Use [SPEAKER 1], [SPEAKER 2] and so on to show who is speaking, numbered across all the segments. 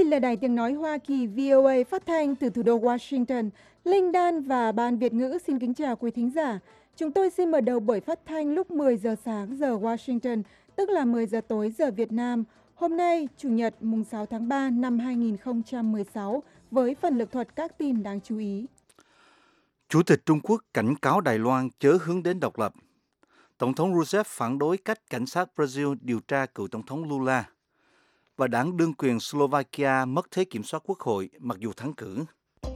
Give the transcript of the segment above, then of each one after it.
[SPEAKER 1] Đây là Đài Tiếng Nói Hoa Kỳ VOA phát thanh từ thủ đô Washington. Linh Đan và Ban Việt ngữ xin kính chào quý thính giả. Chúng tôi xin mở đầu buổi phát thanh lúc 10 giờ sáng giờ Washington, tức là 10 giờ tối giờ Việt Nam. Hôm nay, Chủ nhật mùng 6 tháng 3 năm 2016, với phần lược thuật các tin đáng chú ý.
[SPEAKER 2] Chủ tịch Trung Quốc cảnh cáo Đài Loan chớ hướng đến độc lập. Tổng thống Rousseff phản đối cách cảnh sát Brazil điều tra cựu Tổng thống Lula. Và đảng đương quyền Slovakia mất thế kiểm soát quốc hội mặc dù thắng cử.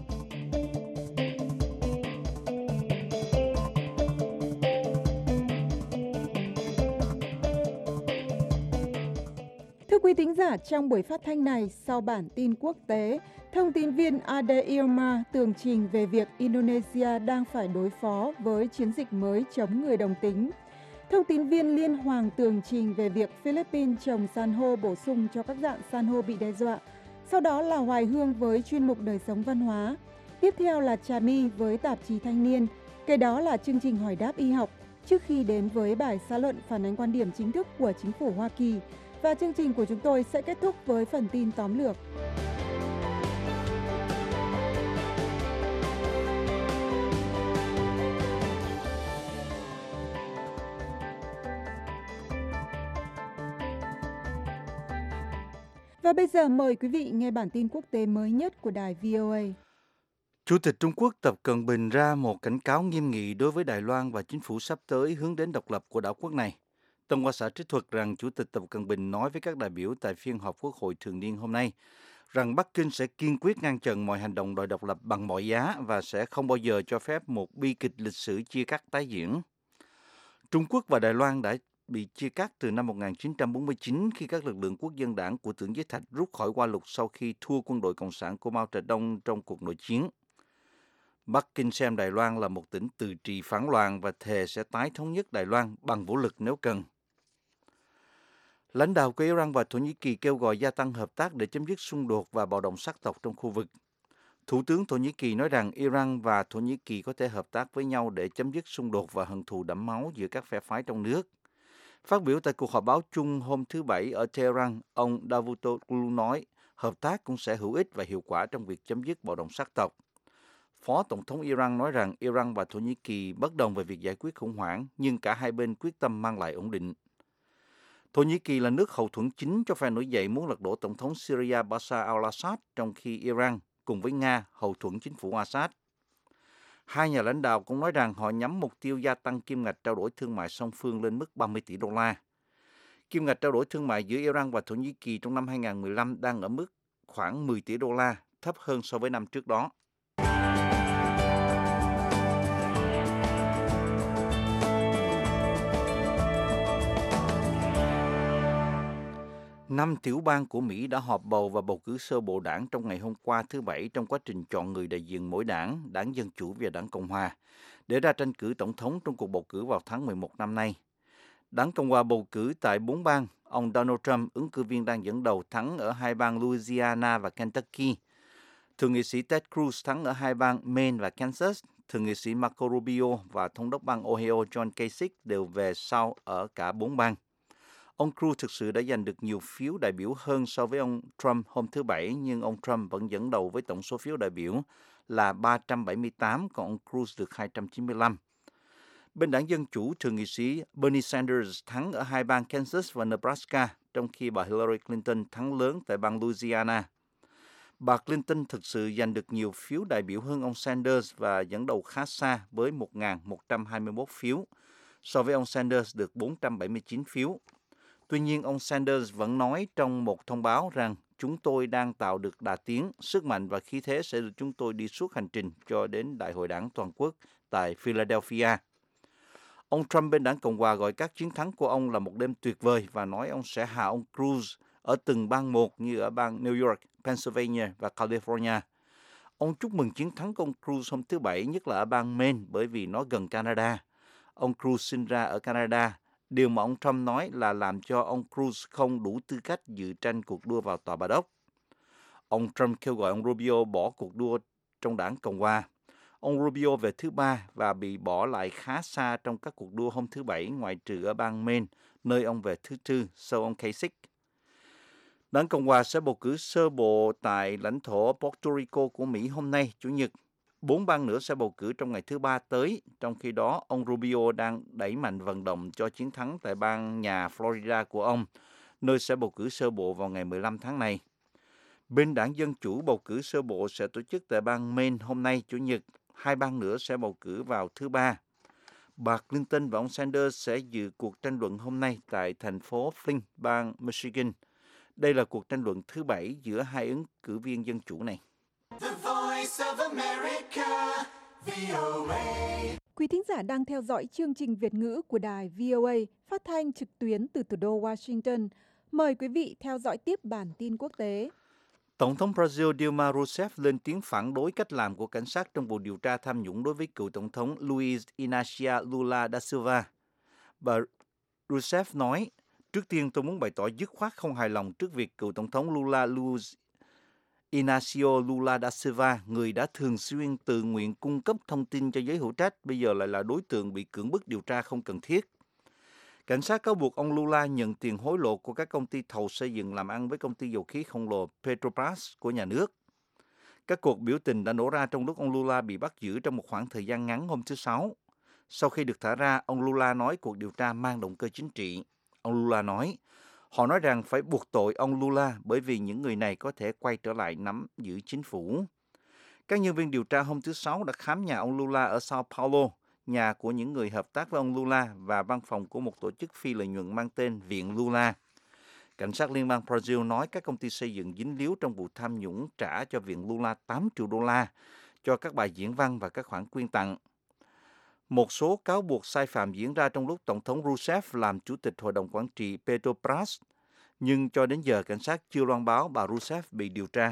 [SPEAKER 1] Thưa quý thính giả, trong buổi phát thanh này, sau bản tin quốc tế, thông tin viên Ade Irma tường trình về việc Indonesia đang phải đối phó với chiến dịch mới chống người đồng tính. Thông tin viên Liên Hoàng tường trình về việc Philippines trồng san hô bổ sung cho các dạng san hô bị đe dọa. Sau đó là Hoài Hương với chuyên mục đời sống văn hóa. Tiếp theo là Trà My với tạp chí Thanh niên. Kế đó là chương trình hỏi đáp y học, trước khi đến với bài xã luận phản ánh quan điểm chính thức của chính phủ Hoa Kỳ. Và chương trình của chúng tôi sẽ kết thúc với phần tin tóm lược. Và bây giờ mời quý vị nghe bản tin quốc tế mới nhất của đài VOA.
[SPEAKER 2] Chủ tịch Trung Quốc Tập Cận Bình ra một cảnh cáo nghiêm nghị đối với Đài Loan và chính phủ sắp tới hướng đến độc lập của đảo quốc này. Tân Hoa xã trích thuật rằng Chủ tịch Tập Cận Bình nói với các đại biểu tại phiên họp Quốc hội thường niên hôm nay rằng Bắc Kinh sẽ kiên quyết ngăn chặn mọi hành động đòi độc lập bằng mọi giá và sẽ không bao giờ cho phép một bi kịch lịch sử chia cắt tái diễn. Trung Quốc và Đài Loan đã bị chia cắt từ năm 1949 khi các lực lượng quốc dân đảng của Tưởng Giới Thạch rút khỏi Hoa Lục sau khi thua quân đội Cộng sản của Mao Trạch-đông trong cuộc nội chiến. Bắc Kinh xem Đài Loan là một tỉnh tự trị phản loạn và thề sẽ tái thống nhất Đài Loan bằng vũ lực nếu cần. Lãnh đạo của Iran và Thổ Nhĩ Kỳ kêu gọi gia tăng hợp tác để chấm dứt xung đột và bạo động sắc tộc trong khu vực. Thủ tướng Thổ Nhĩ Kỳ nói rằng Iran và Thổ Nhĩ Kỳ có thể hợp tác với nhau để chấm dứt xung đột và hận thù đẫm máu giữa các phe phái trong nước. Phát biểu tại cuộc họp báo chung hôm thứ Bảy ở Tehran, ông Davutoglu nói hợp tác cũng sẽ hữu ích và hiệu quả trong việc chấm dứt bạo động sắc tộc. Phó Tổng thống Iran nói rằng Iran và Thổ Nhĩ Kỳ bất đồng về việc giải quyết khủng hoảng, nhưng cả hai bên quyết tâm mang lại ổn định. Thổ Nhĩ Kỳ là nước hậu thuẫn chính cho phe nổi dậy muốn lật đổ Tổng thống Syria Bashar al-Assad, trong khi Iran cùng với Nga hậu thuẫn chính phủ Assad. Hai nhà lãnh đạo cũng nói rằng họ nhắm mục tiêu gia tăng kim ngạch trao đổi thương mại song phương lên mức 30 tỷ đô la. Kim ngạch trao đổi thương mại giữa Iran và Thổ Nhĩ Kỳ trong năm 2015 đang ở mức khoảng 10 tỷ đô la, thấp hơn so với năm trước đó. Năm tiểu bang của Mỹ đã họp bầu và bầu cử sơ bộ đảng trong ngày hôm qua thứ Bảy trong quá trình chọn người đại diện mỗi đảng, Đảng Dân Chủ và Đảng Cộng Hòa, để ra tranh cử tổng thống trong cuộc bầu cử vào tháng 11 năm nay. Đảng Cộng Hòa bầu cử tại 4 bang, ông Donald Trump, ứng cử viên đang dẫn đầu, thắng ở hai bang Louisiana và Kentucky. Thượng nghị sĩ Ted Cruz thắng ở hai bang Maine và Kansas. Thượng nghị sĩ Marco Rubio và thống đốc bang Ohio John Kasich đều về sau ở cả 4 bang. Ông Cruz thực sự đã giành được nhiều phiếu đại biểu hơn so với ông Trump hôm thứ Bảy, nhưng ông Trump vẫn dẫn đầu với tổng số phiếu đại biểu là 378, còn ông Cruz được 295. Bên đảng Dân Chủ, Thượng nghị sĩ Bernie Sanders thắng ở hai bang Kansas và Nebraska, trong khi bà Hillary Clinton thắng lớn tại bang Louisiana. Bà Clinton thực sự giành được nhiều phiếu đại biểu hơn ông Sanders và dẫn đầu khá xa với 1.121 phiếu, so với ông Sanders được 479 phiếu. Tuy nhiên, ông Sanders vẫn nói trong một thông báo rằng chúng tôi đang tạo được đà tiến, sức mạnh và khí thế sẽ được chúng tôi đi suốt hành trình cho đến Đại hội đảng toàn quốc tại Philadelphia. Ông Trump bên đảng Cộng Hòa gọi các chiến thắng của ông là một đêm tuyệt vời và nói ông sẽ hạ ông Cruz ở từng bang một như ở bang New York, Pennsylvania và California. Ông chúc mừng chiến thắng của ông Cruz hôm thứ Bảy, nhất là ở bang Maine bởi vì nó gần Canada. Ông Cruz sinh ra ở Canada. Điều mà ông Trump nói là làm cho ông Cruz không đủ tư cách dự tranh cuộc đua vào tòa Bà Đốc. Ông Trump kêu gọi ông Rubio bỏ cuộc đua trong đảng Cộng Hòa. Ông Rubio về thứ ba và bị bỏ lại khá xa trong các cuộc đua hôm thứ Bảy, ngoại trừ ở bang Maine, nơi ông về thứ tư sau ông Kasich. Đảng Cộng hòa sẽ bầu cử sơ bộ tại lãnh thổ Puerto Rico của Mỹ hôm nay, Chủ nhật. 4 bang nữa sẽ bầu cử trong ngày thứ Ba tới, trong khi đó ông Rubio đang đẩy mạnh vận động cho chiến thắng tại bang nhà Florida của ông, nơi sẽ bầu cử sơ bộ vào ngày 15 tháng này. Bên đảng Dân Chủ, bầu cử sơ bộ sẽ tổ chức tại bang Maine hôm nay, Chủ nhật. 2 bang nữa sẽ bầu cử vào thứ Ba. Bà Clinton và ông Sanders sẽ dự cuộc tranh luận hôm nay tại thành phố Flint, bang Michigan. Đây là cuộc tranh luận thứ 7 giữa hai ứng cử viên Dân Chủ này.
[SPEAKER 1] The Voice of America, VOA. Quý thính giả đang theo dõi chương trình Việt ngữ của đài VOA phát thanh trực tuyến từ thủ đô Washington. Mời quý vị theo dõi tiếp bản tin quốc tế.
[SPEAKER 2] Tổng thống Brazil Dilma Rousseff lên tiếng phản đối cách làm của cảnh sát trong vụ điều tra tham nhũng đối với cựu tổng thống Luiz Inácio Lula da Silva. Bà Rousseff nói, trước tiên tôi muốn bày tỏ dứt khoát không hài lòng trước việc cựu tổng thống Luiz Inácio Lula da Silva, người đã thường xuyên tự nguyện cung cấp thông tin cho giới hữu trách, bây giờ lại là đối tượng bị cưỡng bức điều tra không cần thiết. Cảnh sát cáo buộc ông Lula nhận tiền hối lộ của các công ty thầu xây dựng làm ăn với công ty dầu khí khổng lồ Petrobras của nhà nước. Các cuộc biểu tình đã nổ ra trong lúc ông Lula bị bắt giữ trong một khoảng thời gian ngắn hôm thứ Sáu. Sau khi được thả ra, ông Lula nói cuộc điều tra mang động cơ chính trị. Ông Lula nói, họ nói rằng phải buộc tội ông Lula bởi vì những người này có thể quay trở lại nắm giữ chính phủ. Các nhân viên điều tra hôm thứ Sáu đã khám nhà ông Lula ở Sao Paulo, nhà của những người hợp tác với ông Lula và văn phòng của một tổ chức phi lợi nhuận mang tên Viện Lula. Cảnh sát liên bang Brazil nói các công ty xây dựng dính líu trong vụ tham nhũng trả cho Viện Lula 8 triệu đô la cho các bài diễn văn và các khoản quyên tặng. Một số cáo buộc sai phạm diễn ra trong lúc Tổng thống Rousseff làm chủ tịch Hội đồng Quản trị Petrobras, nhưng cho đến giờ cảnh sát chưa loan báo bà Rousseff bị điều tra.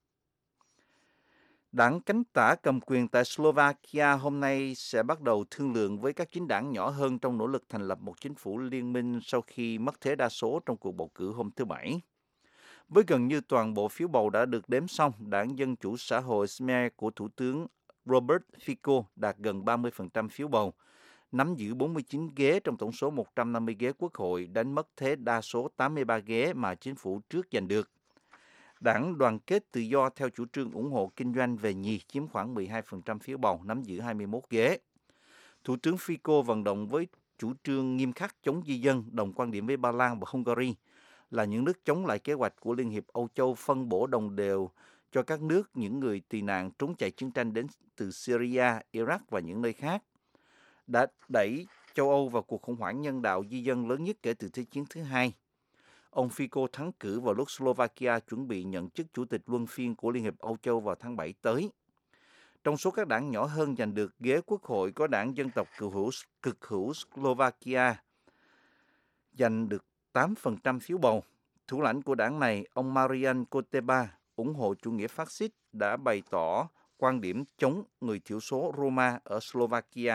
[SPEAKER 2] Đảng cánh tả cầm quyền tại Slovakia hôm nay sẽ bắt đầu thương lượng với các chính đảng nhỏ hơn trong nỗ lực thành lập một chính phủ liên minh sau khi mất thế đa số trong cuộc bầu cử hôm thứ Bảy. Với gần như toàn bộ phiếu bầu đã được đếm xong, đảng Dân chủ xã hội Smer của Thủ tướng Robert Fico đạt gần 30% phiếu bầu, nắm giữ 49 ghế trong tổng số 150 ghế quốc hội, đánh mất thế đa số 83 ghế mà chính phủ trước giành được. Đảng Đoàn kết Tự do theo chủ trương ủng hộ kinh doanh về nhì chiếm khoảng 12% phiếu bầu, nắm giữ 21 ghế. Thủ tướng Fico vận động với chủ trương nghiêm khắc chống di dân, đồng quan điểm với Ba Lan và Hungary, là những nước chống lại kế hoạch của Liên hiệp Âu Châu phân bổ đồng đều cho các nước những người tị nạn trốn chạy chiến tranh đến từ Syria, Iraq và những nơi khác, đã đẩy châu Âu vào cuộc khủng hoảng nhân đạo di dân lớn nhất kể từ Thế chiến thứ hai. Ông Fico thắng cử vào lúc Slovakia chuẩn bị nhận chức chủ tịch luân phiên của Liên hiệp Âu Châu vào tháng 7 tới. Trong số các đảng nhỏ hơn giành được ghế quốc hội có đảng dân tộc cực hữu Slovakia giành được 8% phiếu bầu. Thủ lãnh của đảng này, ông Marian Koteba, ủng hộ chủ nghĩa phát xít, đã bày tỏ quan điểm chống người thiểu số Roma ở Slovakia.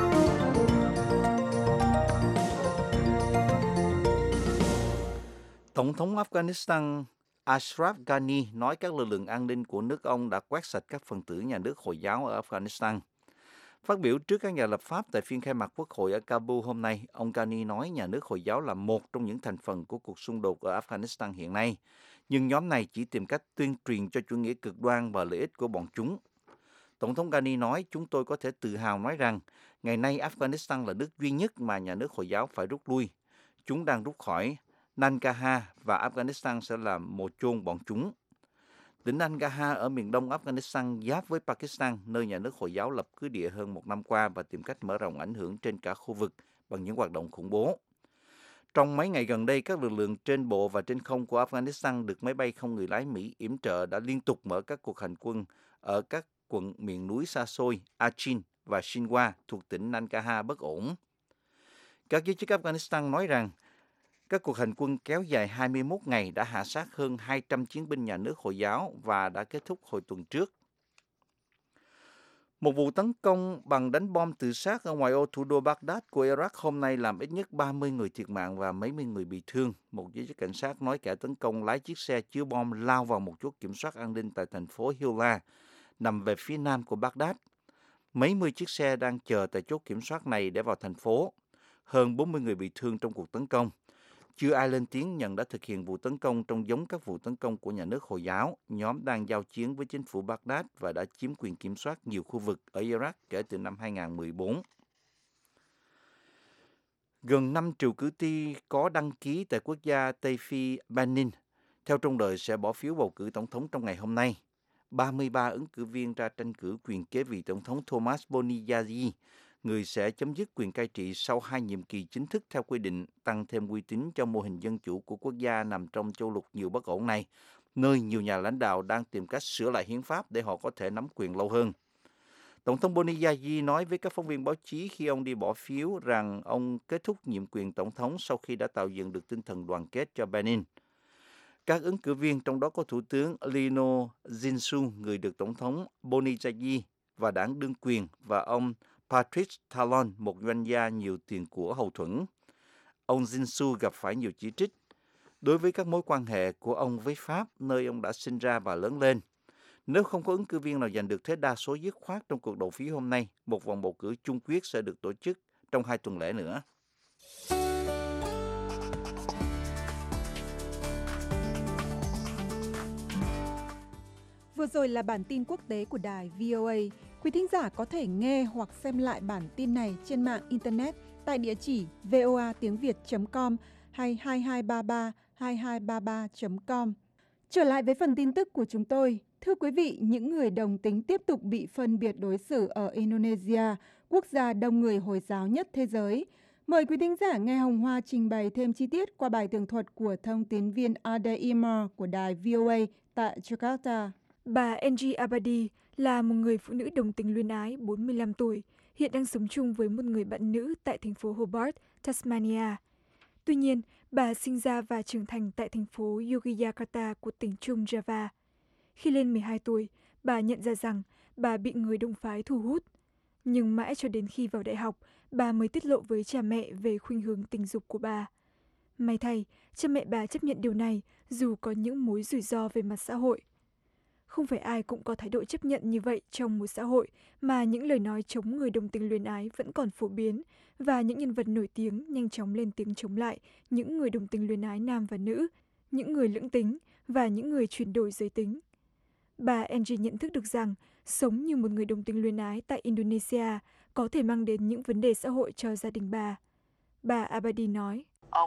[SPEAKER 2] Tổng thống Afghanistan Ashraf Ghani nói các lực lượng an ninh của nước ông đã quét sạch các phần tử nhà nước Hồi giáo ở Afghanistan. Phát biểu trước các nhà lập pháp tại phiên khai mạc quốc hội ở Kabul hôm nay, ông Ghani nói nhà nước Hồi giáo là một trong những thành phần của cuộc xung đột ở Afghanistan hiện nay, nhưng nhóm này chỉ tìm cách tuyên truyền cho chủ nghĩa cực đoan và lợi ích của bọn chúng. Tổng thống Ghani nói, chúng tôi có thể tự hào nói rằng, ngày nay Afghanistan là nước duy nhất mà nhà nước Hồi giáo phải rút lui. Chúng đang rút khỏi Nangarhar và Afghanistan sẽ là mồ chôn bọn chúng. Tỉnh Nangarhar ở miền đông Afghanistan giáp với Pakistan, nơi nhà nước Hồi giáo lập cứ địa hơn một năm qua và tìm cách mở rộng ảnh hưởng trên cả khu vực bằng những hoạt động khủng bố. Trong mấy ngày gần đây, các lực lượng trên bộ và trên không của Afghanistan được máy bay không người lái Mỹ yểm trợ đã liên tục mở các cuộc hành quân ở các quận miền núi xa xôi Achin và Shinwa thuộc tỉnh Nangarhar bất ổn. Các giới chức Afghanistan nói rằng các cuộc hành quân kéo dài 21 ngày đã hạ sát hơn 200 chiến binh nhà nước Hồi giáo và đã kết thúc hồi tuần trước. Một vụ tấn công bằng đánh bom tự sát ở ngoại ô thủ đô Baghdad của Iraq hôm nay làm ít nhất 30 người thiệt mạng và mấy mươi người bị thương. Một giới chức cảnh sát nói kẻ tấn công lái chiếc xe chứa bom lao vào một chốt kiểm soát an ninh tại thành phố Hilla, nằm về phía nam của Baghdad. Mấy mươi chiếc xe đang chờ tại chốt kiểm soát này để vào thành phố. Hơn 40 người bị thương trong cuộc tấn công. Chưa ai lên tiếng nhận đã thực hiện vụ tấn công trông giống các vụ tấn công của nhà nước Hồi giáo, nhóm đang giao chiến với chính phủ Baghdad và đã chiếm quyền kiểm soát nhiều khu vực ở Iraq kể từ năm 2014. Gần 5 triệu cử tri có đăng ký tại quốc gia Tây Phi Benin, theo trông đợi sẽ bỏ phiếu bầu cử tổng thống trong ngày hôm nay. 33 ứng cử viên ra tranh cử quyền kế vị tổng thống Thomas Boniface, người sẽ chấm dứt quyền cai trị sau 2 nhiệm kỳ chính thức theo quy định, tăng thêm uy tín cho mô hình dân chủ của quốc gia nằm trong châu lục nhiều bất ổn này, nơi nhiều nhà lãnh đạo đang tìm cách sửa lại hiến pháp để họ có thể nắm quyền lâu hơn. Tổng thống Boniface nói với các phóng viên báo chí khi ông đi bỏ phiếu rằng ông kết thúc nhiệm quyền tổng thống sau khi đã tạo dựng được tinh thần đoàn kết cho Benin. Các ứng cử viên, trong đó có Thủ tướng Lionel Zinsou, người được Tổng thống Boniface và đảng đương quyền, và ông Patrice Talon, một doanh gia nhiều tiền của hậu thuẫn. Ông Zinsou gặp phải nhiều chỉ trích đối với các mối quan hệ của ông với Pháp, nơi ông đã sinh ra và lớn lên. Nếu không có ứng cử viên nào giành được thế đa số dứt khoát trong cuộc đầu phiếu hôm nay, một vòng bầu cử chung quyết sẽ được tổ chức trong 2 tuần lễ nữa.
[SPEAKER 1] Vừa rồi là bản tin quốc tế của đài VOA. Quý thính giả có thể nghe hoặc xem lại bản tin này trên mạng Internet tại địa chỉ voatiengviet.com hay 2233 Trở lại với phần tin tức của chúng tôi. Thưa quý vị, những người đồng tính tiếp tục bị phân biệt đối xử ở Indonesia, quốc gia đông người Hồi giáo nhất thế giới. Mời quý thính giả nghe Hồng Hoa trình bày thêm chi tiết qua bài tường thuật của thông tín viên Ade Imar của đài VOA tại Jakarta.
[SPEAKER 3] Bà Angie Abadi là một người phụ nữ đồng tính luyến ái 45 tuổi, hiện đang sống chung với một người bạn nữ tại thành phố Hobart, Tasmania. Tuy nhiên, bà sinh ra và trưởng thành tại thành phố Yogyakarta của tỉnh Trung Java. Khi lên 12 tuổi, bà nhận ra rằng bà bị người đồng phái thu hút. Nhưng mãi cho đến khi vào đại học, bà mới tiết lộ với cha mẹ về khuynh hướng tình dục của bà. May thay, cha mẹ bà chấp nhận điều này dù có những mối rủi ro về mặt xã hội. Không phải ai cũng có thái độ chấp nhận như vậy trong một xã hội mà những lời nói chống người đồng tính luyến ái vẫn còn phổ biến và những nhân vật nổi tiếng nhanh chóng lên tiếng chống lại những người đồng tính luyến ái nam và nữ, những người lưỡng tính và những người chuyển đổi giới tính. Bà Angie nhận thức được rằng sống như một người đồng tính luyến ái tại Indonesia có thể mang đến những vấn đề xã hội cho gia đình bà. Bà Abadi nói,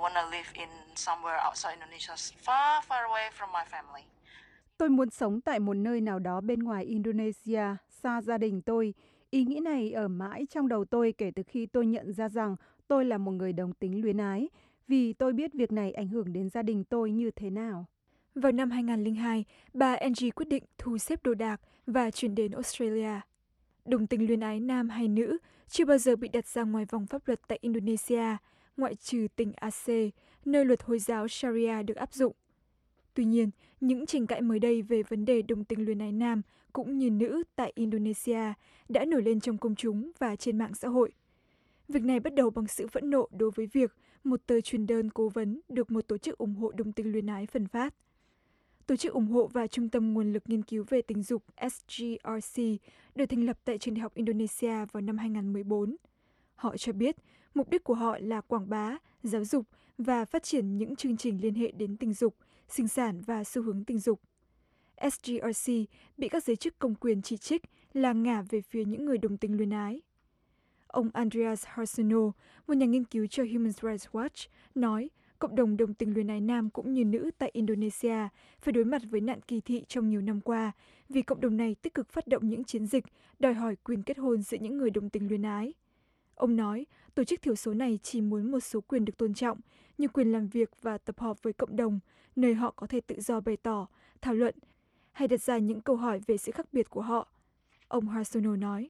[SPEAKER 1] Tôi muốn sống tại một nơi nào đó bên ngoài Indonesia, xa gia đình tôi. Ý nghĩ này ở mãi trong đầu tôi kể từ khi tôi nhận ra rằng tôi là một người đồng tính luyến ái, vì tôi biết việc này ảnh hưởng đến gia đình tôi như thế nào.
[SPEAKER 3] Vào năm 2002, bà Angie quyết định thu xếp đồ đạc và chuyển đến Australia. Đồng tính luyến ái nam hay nữ chưa bao giờ bị đặt ra ngoài vòng pháp luật tại Indonesia, ngoại trừ tỉnh Aceh, nơi luật Hồi giáo Sharia được áp dụng. Tuy nhiên, những tranh cãi mới đây về vấn đề đồng tính luyến ái nam cũng như nữ tại Indonesia đã nổi lên trong công chúng và trên mạng xã hội. Việc này bắt đầu bằng sự phẫn nộ đối với việc một tờ truyền đơn cố vấn được một tổ chức ủng hộ đồng tính luyến ái phân phát. Tổ chức ủng hộ và Trung tâm Nguồn lực Nghiên cứu về Tình dục SGRC được thành lập tại Trường Đại học Indonesia vào năm 2014. Họ cho biết mục đích của họ là quảng bá, giáo dục và phát triển những chương trình liên hệ đến tình dục, sinh sản và xu hướng tình dục. SGRC bị các giới chức công quyền chỉ trích là ngả về phía những người đồng tính luyến ái. Ông Andreas Harsono, một nhà nghiên cứu cho Human Rights Watch, nói cộng đồng đồng tính luyến ái nam cũng như nữ tại Indonesia phải đối mặt với nạn kỳ thị trong nhiều năm qua vì cộng đồng này tích cực phát động những chiến dịch đòi hỏi quyền kết hôn giữa những người đồng tính luyến ái. Ông nói, tổ chức thiểu số này chỉ muốn một số quyền được tôn trọng, như quyền làm việc và tập họp với cộng đồng, nơi họ có thể tự do bày tỏ, thảo luận hay đặt ra những câu hỏi về sự khác biệt của họ. Ông Harsono nói,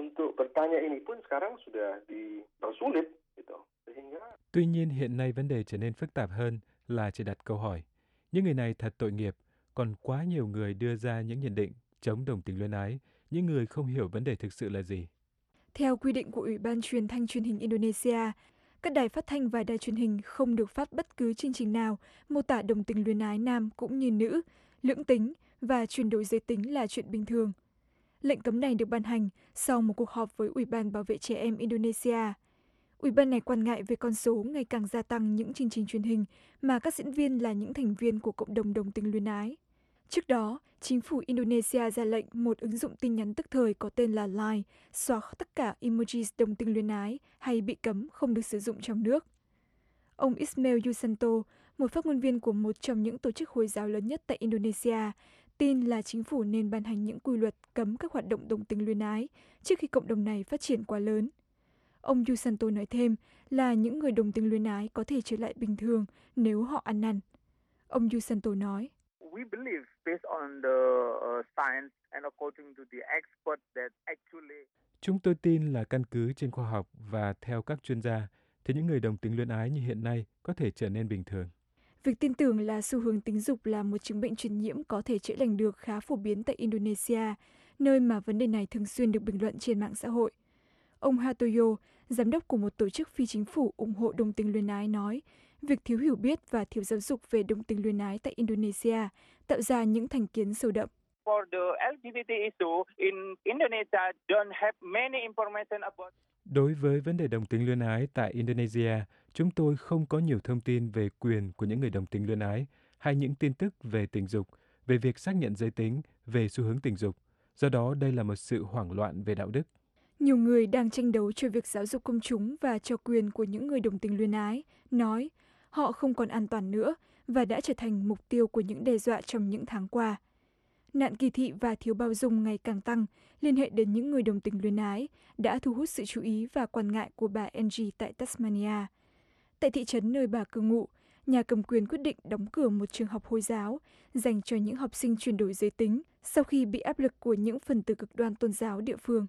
[SPEAKER 4] Tuy nhiên hiện nay vấn đề trở nên phức tạp hơn là chỉ đặt câu hỏi. Những người này thật tội nghiệp, còn quá nhiều người đưa ra những nhận định chống đồng tính luyến ái, những người không hiểu vấn đề thực sự là gì.
[SPEAKER 3] Theo quy định của Ủy ban Truyền thanh Truyền hình Indonesia, các đài phát thanh và đài truyền hình không được phát bất cứ chương trình nào mô tả đồng tính luyến ái nam cũng như nữ, lưỡng tính và chuyển đổi giới tính là chuyện bình thường. Lệnh cấm này được ban hành sau một cuộc họp với Ủy ban Bảo vệ Trẻ Em Indonesia. Ủy ban này quan ngại về con số ngày càng gia tăng những chương trình truyền hình mà các diễn viên là những thành viên của cộng đồng đồng tính luyến ái. Trước đó, chính phủ Indonesia ra lệnh một ứng dụng tin nhắn tức thời có tên là Line xóa tất cả emoji đồng tính luyến ái hay bị cấm không được sử dụng trong nước. Ông Ismail Yusanto, một phát ngôn viên của một trong những tổ chức Hồi giáo lớn nhất tại Indonesia, tin là chính phủ nên ban hành những quy luật cấm các hoạt động đồng tính luyến ái trước khi cộng đồng này phát triển quá lớn. Ông Yusanto nói thêm là những người đồng tính luyến ái có thể trở lại bình thường nếu họ ăn năn. Ông Yusanto nói,
[SPEAKER 5] We believe based on the science and according to the experts that actually
[SPEAKER 4] Chúng tôi tin là căn cứ trên khoa học và theo các chuyên gia, thì những người đồng tính luyến ái như hiện nay có thể trở nên bình thường.
[SPEAKER 3] việc tin tưởng là xu hướng tính dục là một chứng bệnh truyền nhiễm có thể chữa lành được khá phổ biến tại Indonesia, nơi mà vấn đề này thường xuyên được bình luận trên mạng xã hội. Ông Hatoyo, giám đốc của một tổ chức phi chính phủ ủng hộ đồng tính luyến ái nói, việc thiếu hiểu biết và thiếu giáo dục về đồng tính luyến ái tại Indonesia tạo ra những thành kiến sâu đậm.
[SPEAKER 5] for the LGBT issue in Indonesia don't have many information about.
[SPEAKER 4] Đối với vấn đề đồng tính luyến ái tại Indonesia, chúng tôi không có nhiều thông tin về quyền của những người đồng tính luyến ái hay những tin tức về tình dục, về việc xác nhận giới tính, về xu hướng tình dục. Do đó, đây là một sự hoảng loạn về đạo đức.
[SPEAKER 3] Nhiều người đang tranh đấu cho việc giáo dục công chúng và cho quyền của những người đồng tính luyến ái, nói họ không còn an toàn nữa và đã trở thành mục tiêu của những đe dọa trong những tháng qua. Nạn kỳ thị và thiếu bao dung ngày càng tăng liên hệ đến những người đồng tính luyến ái đã thu hút sự chú ý và quan ngại của bà Angie tại Tasmania. Tại thị trấn nơi bà cư ngụ, nhà cầm quyền quyết định đóng cửa một trường học Hồi giáo dành cho những học sinh chuyển đổi giới tính sau khi bị áp lực của những phần tử cực đoan tôn giáo địa phương.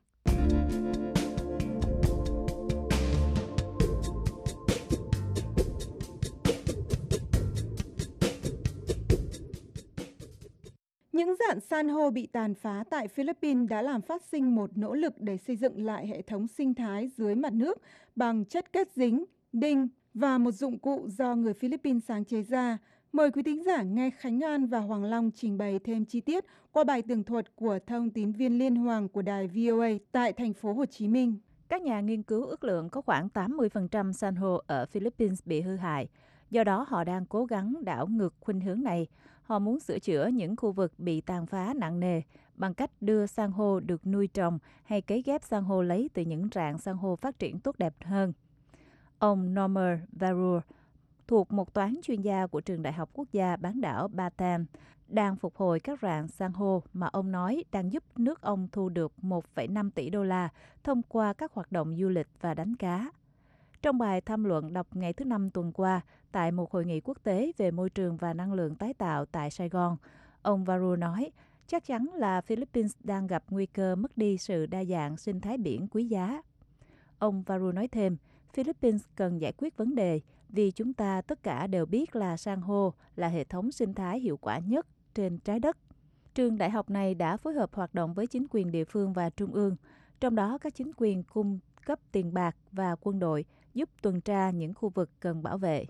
[SPEAKER 1] Những rạn san hô bị tàn phá tại Philippines đã làm phát sinh một nỗ lực để xây dựng lại hệ thống sinh thái dưới mặt nước bằng chất kết dính, đinh và một dụng cụ do người Philippines sáng chế ra. Mời quý thính giả nghe Khánh An và Hoàng Long trình bày thêm chi tiết qua bài tường thuật của thông tín viên liên hoàng của đài VOA tại thành phố Hồ Chí Minh.
[SPEAKER 6] Các nhà nghiên cứu ước lượng có khoảng 80% san hô ở Philippines bị hư hại. Do đó, họ đang cố gắng đảo ngược khuynh hướng này. Họ muốn sửa chữa những khu vực bị tàn phá nặng nề bằng cách đưa san hô được nuôi trồng hay cấy ghép san hô lấy từ những rạn san hô phát triển tốt đẹp hơn. Ông Normer Varur, thuộc một toán chuyên gia của Trường Đại học Quốc gia bán đảo Batam, đang phục hồi các rạn san hô mà ông nói đang giúp nước ông thu được 1,5 tỷ đô la thông qua các hoạt động du lịch và đánh cá. Trong bài tham luận đọc ngày thứ Năm tuần qua tại một hội nghị quốc tế về môi trường và năng lượng tái tạo tại Sài Gòn, ông Varur nói chắc chắn là Philippines đang gặp nguy cơ mất đi sự đa dạng sinh thái biển quý giá. Ông Varur nói thêm, Philippines cần giải quyết vấn đề vì chúng ta tất cả đều biết là san hô là hệ thống sinh thái hiệu quả nhất trên trái đất. Trường đại học này đã phối hợp hoạt động với chính quyền địa phương và trung ương, trong đó các chính quyền cung cấp tiền bạc và quân đội giúp tuần tra những khu vực cần bảo vệ.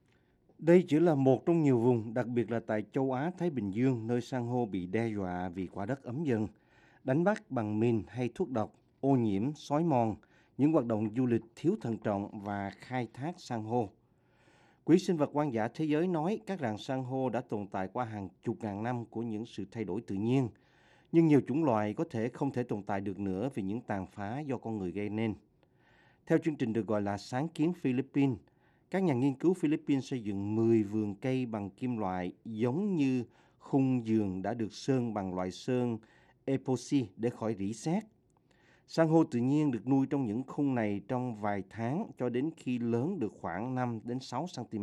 [SPEAKER 7] Đây chỉ là một trong nhiều vùng, đặc biệt là tại châu Á-Thái Bình Dương, nơi san hô bị đe dọa vì quả đất ấm dần, đánh bắt bằng mìn hay thuốc độc, ô nhiễm, xói mòn, những hoạt động du lịch thiếu thận trọng và khai thác san hô. Quỹ sinh vật hoang dã thế giới nói các rạn san hô đã tồn tại qua hàng chục ngàn năm của những sự thay đổi tự nhiên, nhưng nhiều chủng loài có thể không thể tồn tại được nữa vì những tàn phá do con người gây nên. Theo chương trình được gọi là Sáng kiến Philippines, các nhà nghiên cứu Philippines xây dựng 10 vườn cây bằng kim loại giống như khung giường đã được sơn bằng loại sơn epoxy để khỏi rỉ sét. San hô tự nhiên được nuôi trong những khung này trong vài tháng cho đến khi lớn được khoảng 5 đến 6 cm.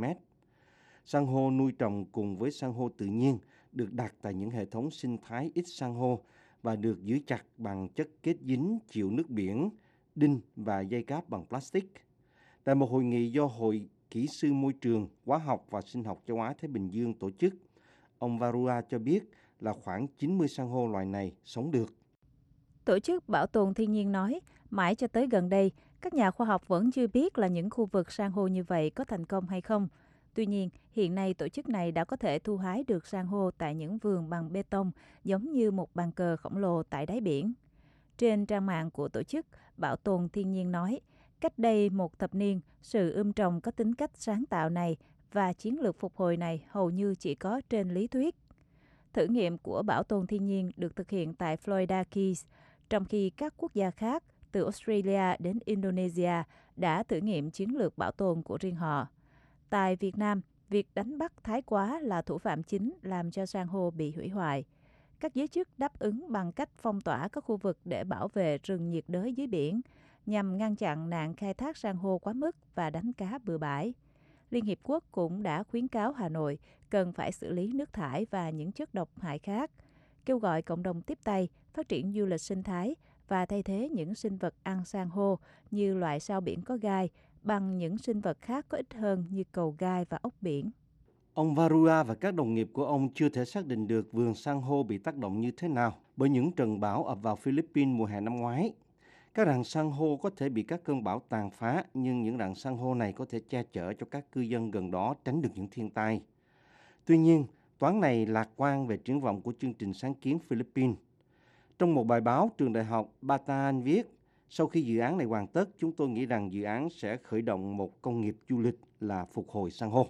[SPEAKER 7] San hô nuôi trồng cùng với san hô tự nhiên được đặt tại những hệ thống sinh thái ít san hô và được giữ chặt bằng chất kết dính chịu nước biển, đinh và dây cáp bằng plastic. Tại một hội nghị do Hội Kỹ sư Môi trường, Hóa học và Sinh học châu Á-Thái Bình Dương tổ chức, ông Varua cho biết là khoảng 90 san hô loài này sống được.
[SPEAKER 6] Tổ chức Bảo tồn Thiên nhiên nói, mãi cho tới gần đây, các nhà khoa học vẫn chưa biết là những khu vực san hô như vậy có thành công hay không. Tuy nhiên, hiện nay tổ chức này đã có thể thu hái được san hô tại những vườn bằng bê tông giống như một bàn cờ khổng lồ tại đáy biển. Trên trang mạng của tổ chức Bảo tồn Thiên nhiên nói, Cách đây một thập niên, sự trồng có tính cách sáng tạo này và chiến lược phục hồi này hầu như chỉ có trên lý thuyết. Thử nghiệm của Bảo tồn Thiên nhiên được thực hiện tại Florida Keys, trong khi các quốc gia khác, từ Australia đến Indonesia, đã thử nghiệm chiến lược bảo tồn của riêng họ. Tại Việt Nam, việc đánh bắt thái quá là thủ phạm chính làm cho san hô bị hủy hoại. Các giới chức đáp ứng bằng cách phong tỏa các khu vực để bảo vệ rừng nhiệt đới dưới biển, nhằm ngăn chặn nạn khai thác san hô quá mức và đánh cá bừa bãi. Liên Hiệp Quốc cũng đã khuyến cáo Hà Nội cần phải xử lý nước thải và những chất độc hại khác, kêu gọi cộng đồng tiếp tay phát triển du lịch sinh thái và thay thế những sinh vật ăn san hô như loại sao biển có gai bằng những sinh vật khác có ích hơn như cầu gai và ốc biển.
[SPEAKER 7] Ông Varua và các đồng nghiệp của ông chưa thể xác định được vườn san hô bị tác động như thế nào bởi những trận bão ập vào Philippines mùa hè năm ngoái. Các rặng san hô có thể bị các cơn bão tàn phá, nhưng những rặng san hô này có thể che chở cho các cư dân gần đó tránh được những thiên tai. Tuy nhiên, toán này lạc quan về triển vọng của chương trình sáng kiến Philippines. Trong một bài báo, trường đại học Bataan viết, sau khi dự án này hoàn tất, chúng tôi nghĩ rằng dự án sẽ khởi động một công nghiệp du lịch là phục hồi san hô.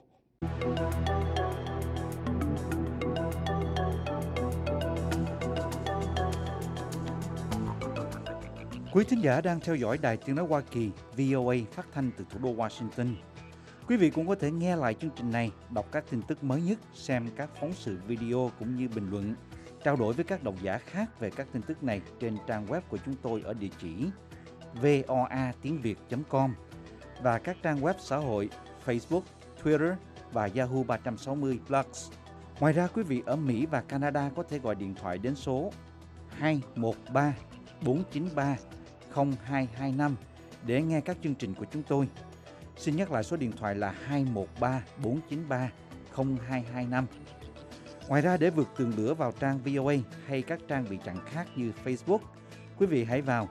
[SPEAKER 7] Quý thính giả đang theo dõi Đài Tiếng nói Hoa Kỳ VOA phát thanh từ thủ đô Washington. Quý vị cũng có thể nghe lại chương trình này, đọc các tin tức mới nhất, xem các phóng sự video cũng như bình luận, trao đổi với các độc giả khác về các tin tức này trên trang web của chúng tôi ở địa chỉ voatiengviet.com và các trang web xã hội Facebook, Twitter và Yahoo 360 Plus. Ngoài ra, quý vị ở Mỹ và Canada có thể gọi điện thoại đến số 213 493 0225 để nghe các chương trình của chúng tôi. Xin nhắc lại số điện thoại là 213 493 0225. Ngoài ra, để vượt tường lửa vào trang VOA hay các trang bị chặn khác như Facebook, quý vị hãy vào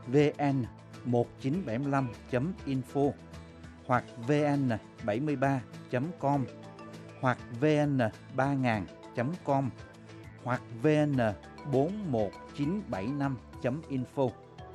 [SPEAKER 7] vn1975.info hoặc vn73.com hoặc vn3000.com hoặc vn41975.info.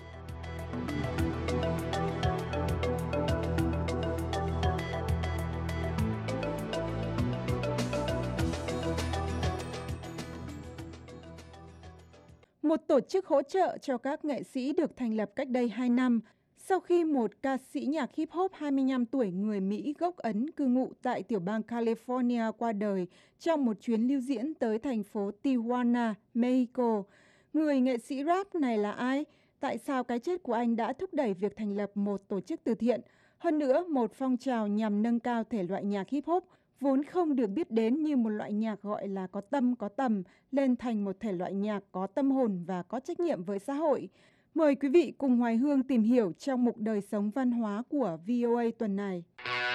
[SPEAKER 1] Một tổ chức hỗ trợ cho các nghệ sĩ được thành lập cách đây 2 năm sau khi một ca sĩ nhạc hip hop 25 tuổi người Mỹ gốc Ấn cư ngụ tại tiểu bang California qua đời trong một chuyến lưu diễn tới thành phố Tijuana, Mexico. Người nghệ sĩ rap này là ai? Tại sao cái chết của anh đã thúc đẩy việc thành lập một tổ chức từ thiện? Hơn nữa, một phong trào nhằm nâng cao thể loại nhạc hip hop vốn không được biết đến như một loại nhạc gọi là có tâm có tầm lên thành một thể loại nhạc có tâm hồn và có trách nhiệm với xã hội. Mời quý vị cùng Hoài Hương tìm hiểu trong mục đời sống văn hóa của VOA tuần này.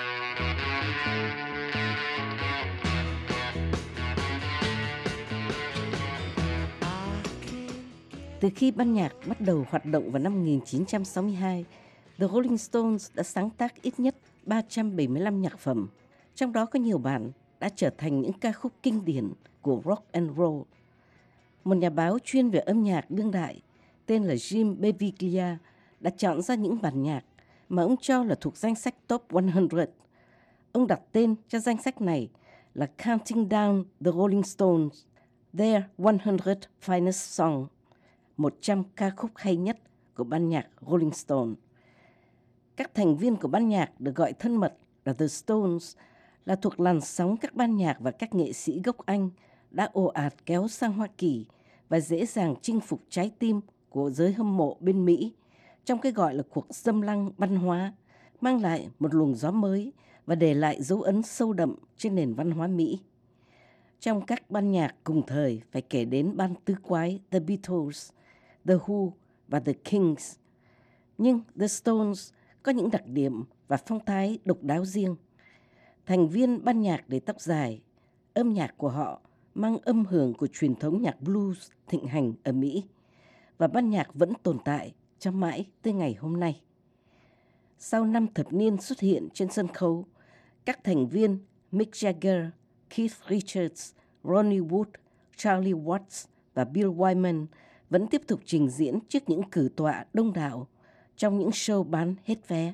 [SPEAKER 8] Từ khi ban nhạc bắt đầu hoạt động vào năm 1962, The Rolling Stones đã sáng tác ít nhất 375 nhạc phẩm, trong đó có nhiều bản đã trở thành những ca khúc kinh điển của rock and roll. Một nhà báo chuyên về âm nhạc đương đại tên là Jim Beviglia đã chọn ra những bản nhạc mà ông cho là thuộc danh sách Top 100. Ông đặt tên cho danh sách này là Counting Down the Rolling Stones, Their 100 Finest Songs, 100 ca khúc hay nhất của ban nhạc Rolling Stone. Các thành viên của ban nhạc được gọi thân mật là The Stones là thuộc làn sóng các ban nhạc và các nghệ sĩ gốc Anh đã ồ ạt kéo sang Hoa Kỳ và dễ dàng chinh phục trái tim của giới hâm mộ bên Mỹ trong cái gọi là cuộc xâm lăng văn hóa, mang lại một luồng gió mới và để lại dấu ấn sâu đậm trên nền văn hóa Mỹ. Trong các ban nhạc cùng thời phải kể đến ban tứ quái The Beatles, The Who và The Kings. Nhưng The Stones có những đặc điểm và phong thái độc đáo riêng. Thành viên ban nhạc để tóc dài, âm nhạc của họ mang âm hưởng của truyền thống nhạc blues thịnh hành ở Mỹ và ban nhạc vẫn tồn tại cho mãi tới ngày hôm nay. Sau 5 thập niên xuất hiện trên sân khấu, các thành viên Mick Jagger, Keith Richards, Ronnie Wood, Charlie Watts và Bill Wyman vẫn tiếp tục trình diễn trước những cử tọa đông đảo trong những show bán hết vé.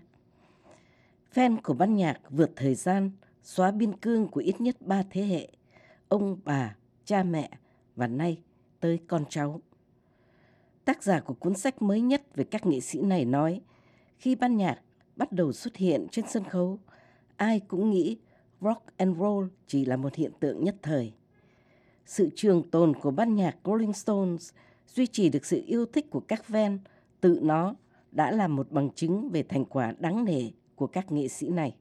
[SPEAKER 8] Fan của ban nhạc vượt thời gian, xóa biên cương của ít nhất 3 thế hệ, ông, bà, cha mẹ và nay tới con cháu. Tác giả của cuốn sách mới nhất về các nghệ sĩ này nói, khi ban nhạc bắt đầu xuất hiện trên sân khấu, ai cũng nghĩ rock and roll chỉ là một hiện tượng nhất thời. Sự trường tồn của ban nhạc Rolling Stones duy trì được sự yêu thích của các fan, tự nó đã là một bằng chứng về thành quả đáng nể của các nghệ sĩ này.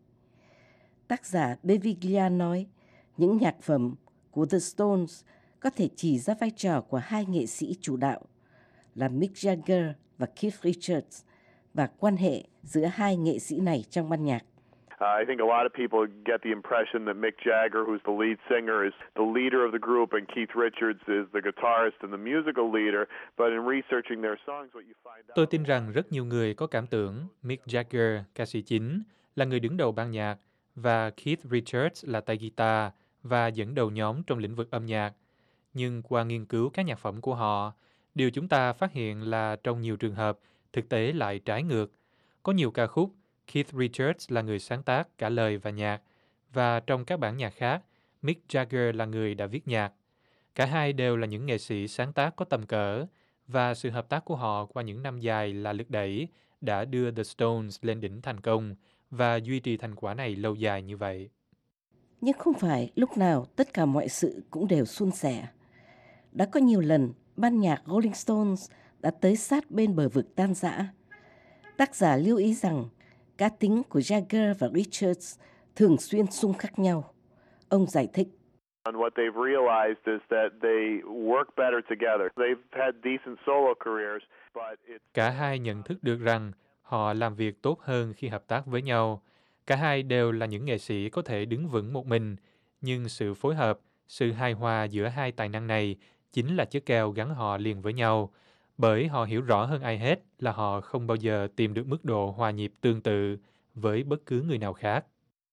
[SPEAKER 8] Tác giả Beviglia nói, những nhạc phẩm của The Stones có thể chỉ ra vai trò của hai nghệ sĩ chủ đạo là Mick Jagger và Keith Richards và quan hệ giữa hai nghệ sĩ này trong ban nhạc.
[SPEAKER 9] I think a lot of people get the impression that Mick Jagger, who's the lead singer, is the leader of the group, and Keith Richards is the guitarist and the musical leader. But in researching their songs, what you find out...
[SPEAKER 10] Tôi tin rằng rất nhiều người có cảm tưởng Mick Jagger, ca sĩ chính, là người đứng đầu ban nhạc, và Keith Richards là tay guitar và dẫn đầu nhóm trong lĩnh vực âm nhạc. Nhưng qua nghiên cứu các nhạc phẩm của họ, điều chúng ta phát hiện là trong nhiều trường hợp, thực tế lại trái ngược. Có nhiều ca khúc, Keith Richards là người sáng tác cả lời và nhạc, và trong các bản nhạc khác, Mick Jagger là người đã viết nhạc. Cả hai đều là những nghệ sĩ sáng tác có tầm cỡ, và sự hợp tác của họ qua những năm dài là lực đẩy đã đưa The Stones lên đỉnh thành công và duy trì thành quả này lâu dài như vậy.
[SPEAKER 8] Nhưng không phải lúc nào tất cả mọi sự cũng đều suôn sẻ. Đã có nhiều lần ban nhạc Rolling Stones đã tới sát bên bờ vực tan rã. Tác giả lưu ý rằng cá tính của Jagger và Richards thường xuyên xung khắc nhau. Ông giải thích.
[SPEAKER 9] And what they've realized is that they work better together. They've had decent solo careers, but it's...
[SPEAKER 10] Cả hai nhận thức được rằng họ làm việc tốt hơn khi hợp tác với nhau. Cả hai đều là những nghệ sĩ có thể đứng vững một mình, nhưng sự phối hợp, sự hài hòa giữa hai tài năng này chính là chiếc keo gắn họ liền với nhau, bởi họ hiểu rõ hơn ai hết là họ không bao giờ tìm được mức độ hòa nhịp tương tự với bất cứ người nào khác.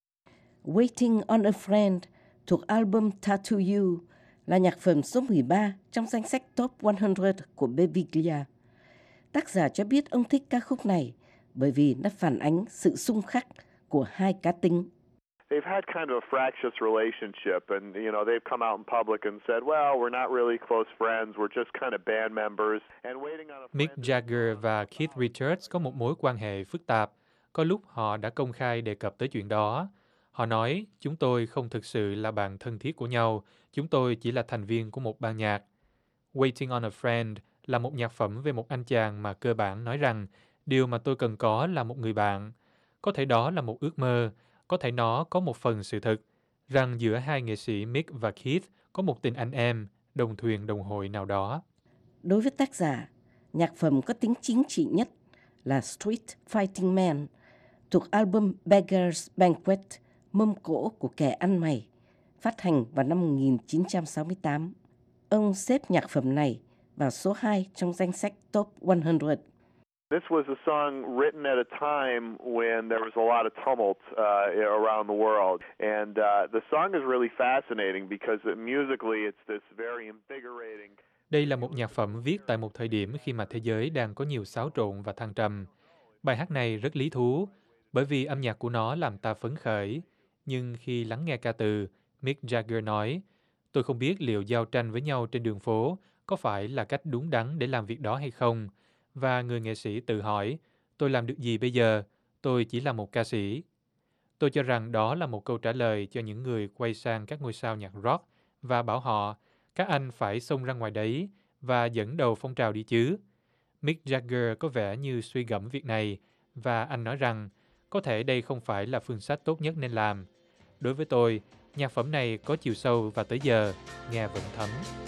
[SPEAKER 8] Waiting on a Friend thuộc album Tattoo You là nhạc phẩm số 13 trong danh sách Top 100 của Beviglia. Tác giả cho biết ông thích ca khúc này bởi vì nó phản ánh sự xung khắc của hai cá tính.
[SPEAKER 9] They've had kind of a fractious relationship, and they've come out in public and said, "Well, we're not really close friends. We're just kind of band members." And waiting on a
[SPEAKER 10] Mick Jagger và Keith Richards có một mối quan hệ phức tạp. Có lúc họ đã công khai đề cập tới chuyện đó. Họ nói, chúng tôi không thực sự là bạn thân thiết của nhau. Chúng tôi chỉ là thành viên của một ban nhạc. Waiting on a Friend là một nhạc phẩm về một anh chàng mà cơ bản nói rằng điều mà tôi cần có là một người bạn. Có thể đó là một ước mơ. Có thể nó có một phần sự thực, rằng giữa hai nghệ sĩ Mick và Keith có một tình anh em, đồng thuyền đồng hội nào đó.
[SPEAKER 8] Đối với tác giả, nhạc phẩm có tính chính trị nhất là Street Fighting Man, thuộc album Beggar's Banquet, mâm cỗ của kẻ ăn mày, phát hành vào năm 1968. Ông xếp nhạc phẩm này vào số 2 trong danh sách Top 100.
[SPEAKER 9] This was a song written at a time when there was a lot of tumult around the world, and the song is really fascinating because musically it's this very invigorating.
[SPEAKER 10] Đây là một nhạc phẩm viết tại một thời điểm khi mà thế giới đang có nhiều xáo trộn và thăng trầm. Bài hát này rất lý thú, bởi vì âm nhạc của nó làm ta phấn khởi. Nhưng khi lắng nghe ca từ, Mick Jagger nói, tôi không biết liệu giao tranh với nhau trên đường phố có phải là cách đúng đắn để làm việc đó hay không. Và người nghệ sĩ tự hỏi, tôi làm được gì bây giờ? Tôi chỉ là một ca sĩ. Tôi cho rằng đó là một câu trả lời cho những người quay sang các ngôi sao nhạc rock và bảo họ, các anh phải xông ra ngoài đấy và dẫn đầu phong trào đi chứ. Mick Jagger có vẻ như suy gẫm việc này và anh nói rằng, có thể đây không phải là phương sách tốt nhất nên làm. Đối với tôi, nhạc phẩm này có chiều sâu và tới giờ, nghe vẫn thấm.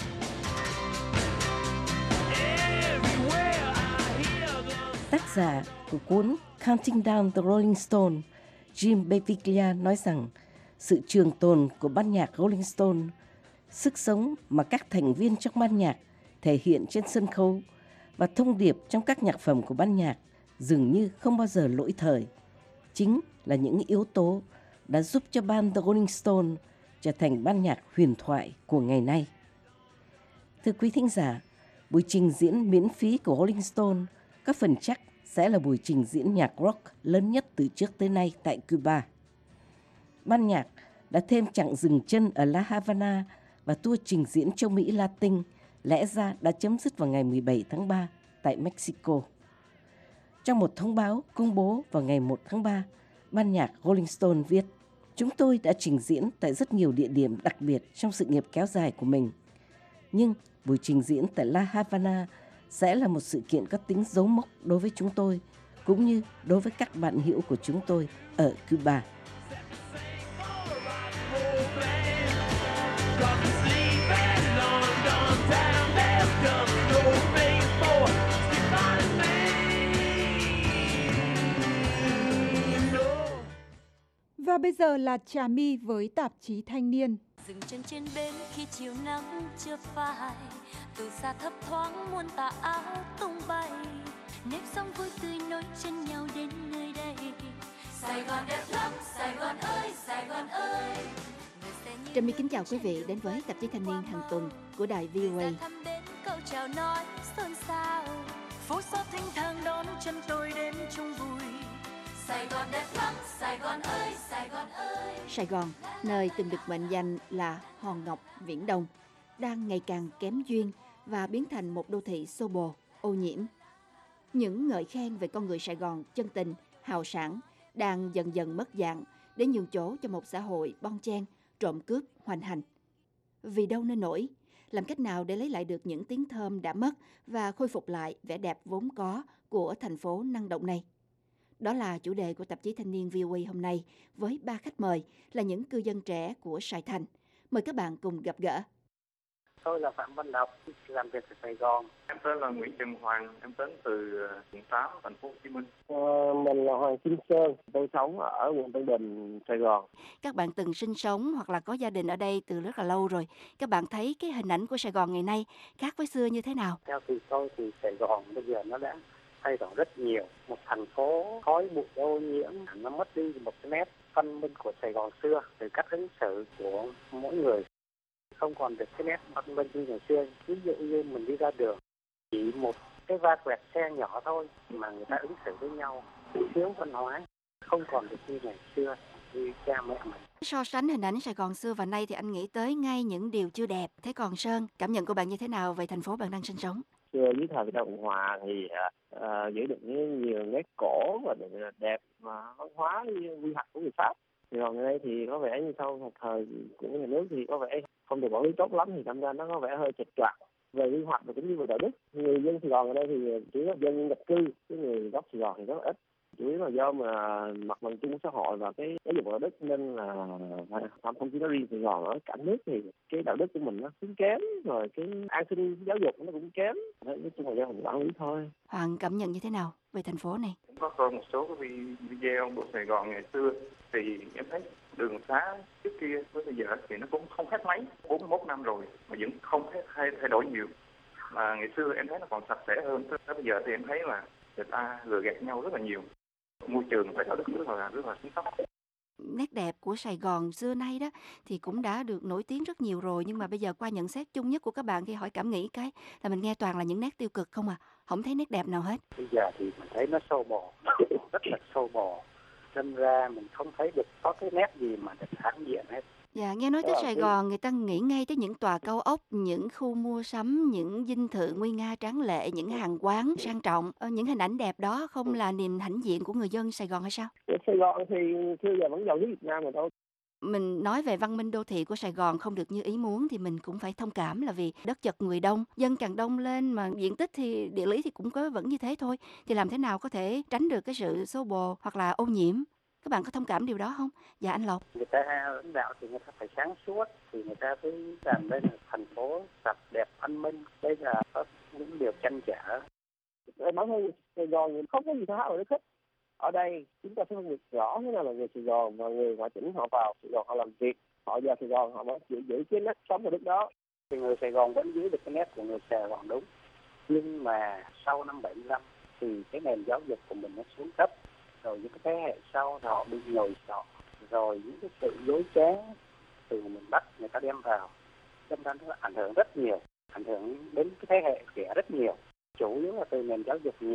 [SPEAKER 8] Tác giả của cuốn Counting Down the Rolling Stone, Jim Beviglia nói rằng sự trường tồn của ban nhạc Rolling Stone, sức sống mà các thành viên trong ban nhạc thể hiện trên sân khấu và thông điệp trong các nhạc phẩm của ban nhạc dường như không bao giờ lỗi thời, chính là những yếu tố đã giúp cho ban The Rolling Stone trở thành ban nhạc huyền thoại của ngày nay. Thưa quý thính giả, buổi trình diễn miễn phí của Rolling Stone có phần chắc sẽ là buổi trình diễn nhạc rock lớn nhất từ trước tới nay tại Cuba. Ban nhạc đã thêm chặng dừng chân ở La Habana và tour trình diễn châu Mỹ Latin lẽ ra đã chấm dứt vào ngày 17 tháng 3 tại Mexico. Trong một thông báo công bố vào ngày 1 tháng 3, ban nhạc Rolling Stone viết: "Chúng tôi đã trình diễn tại rất nhiều địa điểm đặc biệt trong sự nghiệp kéo dài của mình. Nhưng buổi trình diễn tại La Habana sẽ là một sự kiện có tính dấu mốc đối với chúng tôi, cũng như đối với các bạn hữu của chúng tôi ở Cuba."
[SPEAKER 1] Và bây giờ là Trà My với tạp chí Thanh niên.
[SPEAKER 11] Dừng chân trên bến khi chiều nắng chưa phai, từ xa thấp thoáng muôn tà áo tung bay, nếp sống vui tươi nối chân nhau đến nơi đây. Sài Gòn đẹp lắm, Sài Gòn ơi, Sài Gòn ơi.
[SPEAKER 12] Trà My kính chào quý vị đến với tạp chí Thanh niên hàng tuần của đài VOA.
[SPEAKER 11] Câu chào nói xôn xao, phố xá thanh thang đón chân tôi đến chung vui. Sài Gòn đẹp lắm, Sài Gòn ơi, Sài Gòn ơi.
[SPEAKER 12] Sài Gòn, nơi từng được mệnh danh là hòn ngọc Viễn Đông, đang ngày càng kém duyên và biến thành một đô thị xô bồ, ô nhiễm. Những ngợi khen về con người Sài Gòn chân tình, hào sảng đang dần dần mất dạng để nhường chỗ cho một xã hội bon chen, trộm cướp, hoành hành. Vì đâu nên nổi? Làm cách nào để lấy lại được những tiếng thơm đã mất và khôi phục lại vẻ đẹp vốn có của thành phố năng động này? Đó là chủ đề của tạp chí Thanh niên VOA hôm nay với 3 khách mời là những cư dân trẻ của Sài Thành. Mời các bạn cùng gặp gỡ.
[SPEAKER 13] Tôi là Phạm Văn Lộc, làm việc ở Sài Gòn. Em tên là Nguyễn Trần Hoàng, em đến từ quận 8, thành phố Hồ Chí Minh.
[SPEAKER 14] Mình là Hoàng Kim Sơn, tôi sống ở quận Tân Bình, Sài Gòn.
[SPEAKER 12] Các bạn từng sinh sống hoặc là có gia đình ở đây từ rất là lâu rồi. Các bạn thấy cái hình ảnh của Sài Gòn ngày nay khác với xưa như thế nào?
[SPEAKER 13] Theo tôi thì Sài Gòn bây giờ nó đã thay đổi rất nhiều. Một thành phố khói bụi ô nhiễm, nó mất đi một cái nét văn minh của Sài Gòn xưa, từ cách ứng xử của mỗi người. Không còn được cái nét văn minh như ngày xưa. Ví dụ như mình đi ra đường, chỉ một cái va quẹt xe nhỏ thôi mà người ta ứng xử với nhau thiếu văn hóa, không còn được như ngày xưa, như cha mẹ mình.
[SPEAKER 12] So sánh hình ảnh Sài Gòn xưa và nay thì anh nghĩ tới ngay những điều chưa đẹp. Thế còn Sơn, cảm nhận của bạn như thế nào về thành phố bạn đang sinh sống?
[SPEAKER 14] Xưa dưới thời Việt Nam Cộng Hòa thì giữ được nhiều nét cổ và đẹp mà văn hóa quy hoạch của người Pháp. Thì còn ở đây thì có vẻ như sau một thời của nhà nước thì có vẻ không được quản lý tốt lắm, thì thành ra nó có vẻ hơi chệch choạc về quy hoạch và cũng như về đạo đức. Người dân Sài Gòn ở đây thì chủ yếu là dân nhập cư, cái người gốc Sài Gòn thì rất là ít. Chủ yếu là do mà mặt bằng chung xã hội và cái giáo dục đạo đức, nên là không chỉ nói riêng Sài Gòn, ở cả nước thì cái đạo đức của mình nó cũng kém, rồi cái an sinh giáo dục nó cũng kém. Nói chung là do mình quản lý thôi.
[SPEAKER 12] Hoàng cảm nhận như thế nào về thành phố này?
[SPEAKER 13] Có coi một số cái video của Sài Gòn ngày xưa thì em thấy đường xá trước kia với bây giờ thì nó cũng không khác mấy, 41 năm rồi mà vẫn không thay đổi nhiều. Mà ngày xưa em thấy nó còn sạch sẽ hơn, tới bây giờ thì em thấy là người ta lừa gạt nhau rất là nhiều. Môi trường phải đạo đức rất là xuống cấp.
[SPEAKER 12] Nét đẹp của Sài Gòn xưa nay đó thì cũng đã được nổi tiếng rất nhiều rồi, nhưng mà bây giờ qua nhận xét chung nhất của các bạn khi hỏi cảm nghĩ cái là mình nghe toàn là những nét tiêu cực không à, không thấy nét đẹp nào hết.
[SPEAKER 13] Bây giờ thì mình thấy nó xô bồ, rất là xô bồ, nên ra mình không thấy được có cái nét gì mà được hãnh diện hết.
[SPEAKER 12] Dạ, nghe nói tới Sài Gòn người ta nghĩ ngay tới những tòa cao ốc, những khu mua sắm, những dinh thự nguy nga tráng lệ, những hàng quán sang trọng. Những hình ảnh đẹp đó không là niềm hãnh diện của người dân Sài Gòn hay sao?
[SPEAKER 14] Sài Gòn thì xưa giờ vẫn giàu nhất Việt Nam mà thôi.
[SPEAKER 12] Mình nói về văn minh đô thị của Sài Gòn không được như ý muốn thì mình cũng phải thông cảm, là vì đất chật người đông, dân càng đông lên mà diện tích thì địa lý thì cũng vẫn như thế thôi. Thì làm thế nào có thể tránh được cái sự xô bồ hoặc là ô nhiễm? Các bạn có thông cảm điều đó không? Dạ anh Lộc.
[SPEAKER 13] Người ta lãnh đạo thì người ta phải sáng suốt, thì người ta phải làm đây là thành phố sạch đẹp văn minh. Đây là có những điều trăn trở.
[SPEAKER 14] Bản thân Sài Gòn không có gì tha hồ để thích. Ở đây chúng ta phải phân biệt rõ thế nào là người Sài Gòn và người ngoại tỉnh. Họ vào Sài Gòn họ làm việc, họ vào Sài Gòn họ mới giữ cái nét sống ở đất đó.
[SPEAKER 13] Thì người Sài Gòn vẫn giữ được cái nét của người Sài Gòn đúng, nhưng mà sau năm 75 thì cái nền giáo dục của mình nó xuống cấp, rồi những cái thế hệ sau họ bị nhồi sọ, rồi những cái sự dối trá từ miền Bắc người ta đem vào, cho nên nó ảnh hưởng rất nhiều, ảnh hưởng đến cái thế hệ trẻ rất nhiều, chủ yếu là từ nền giáo dục nhiều.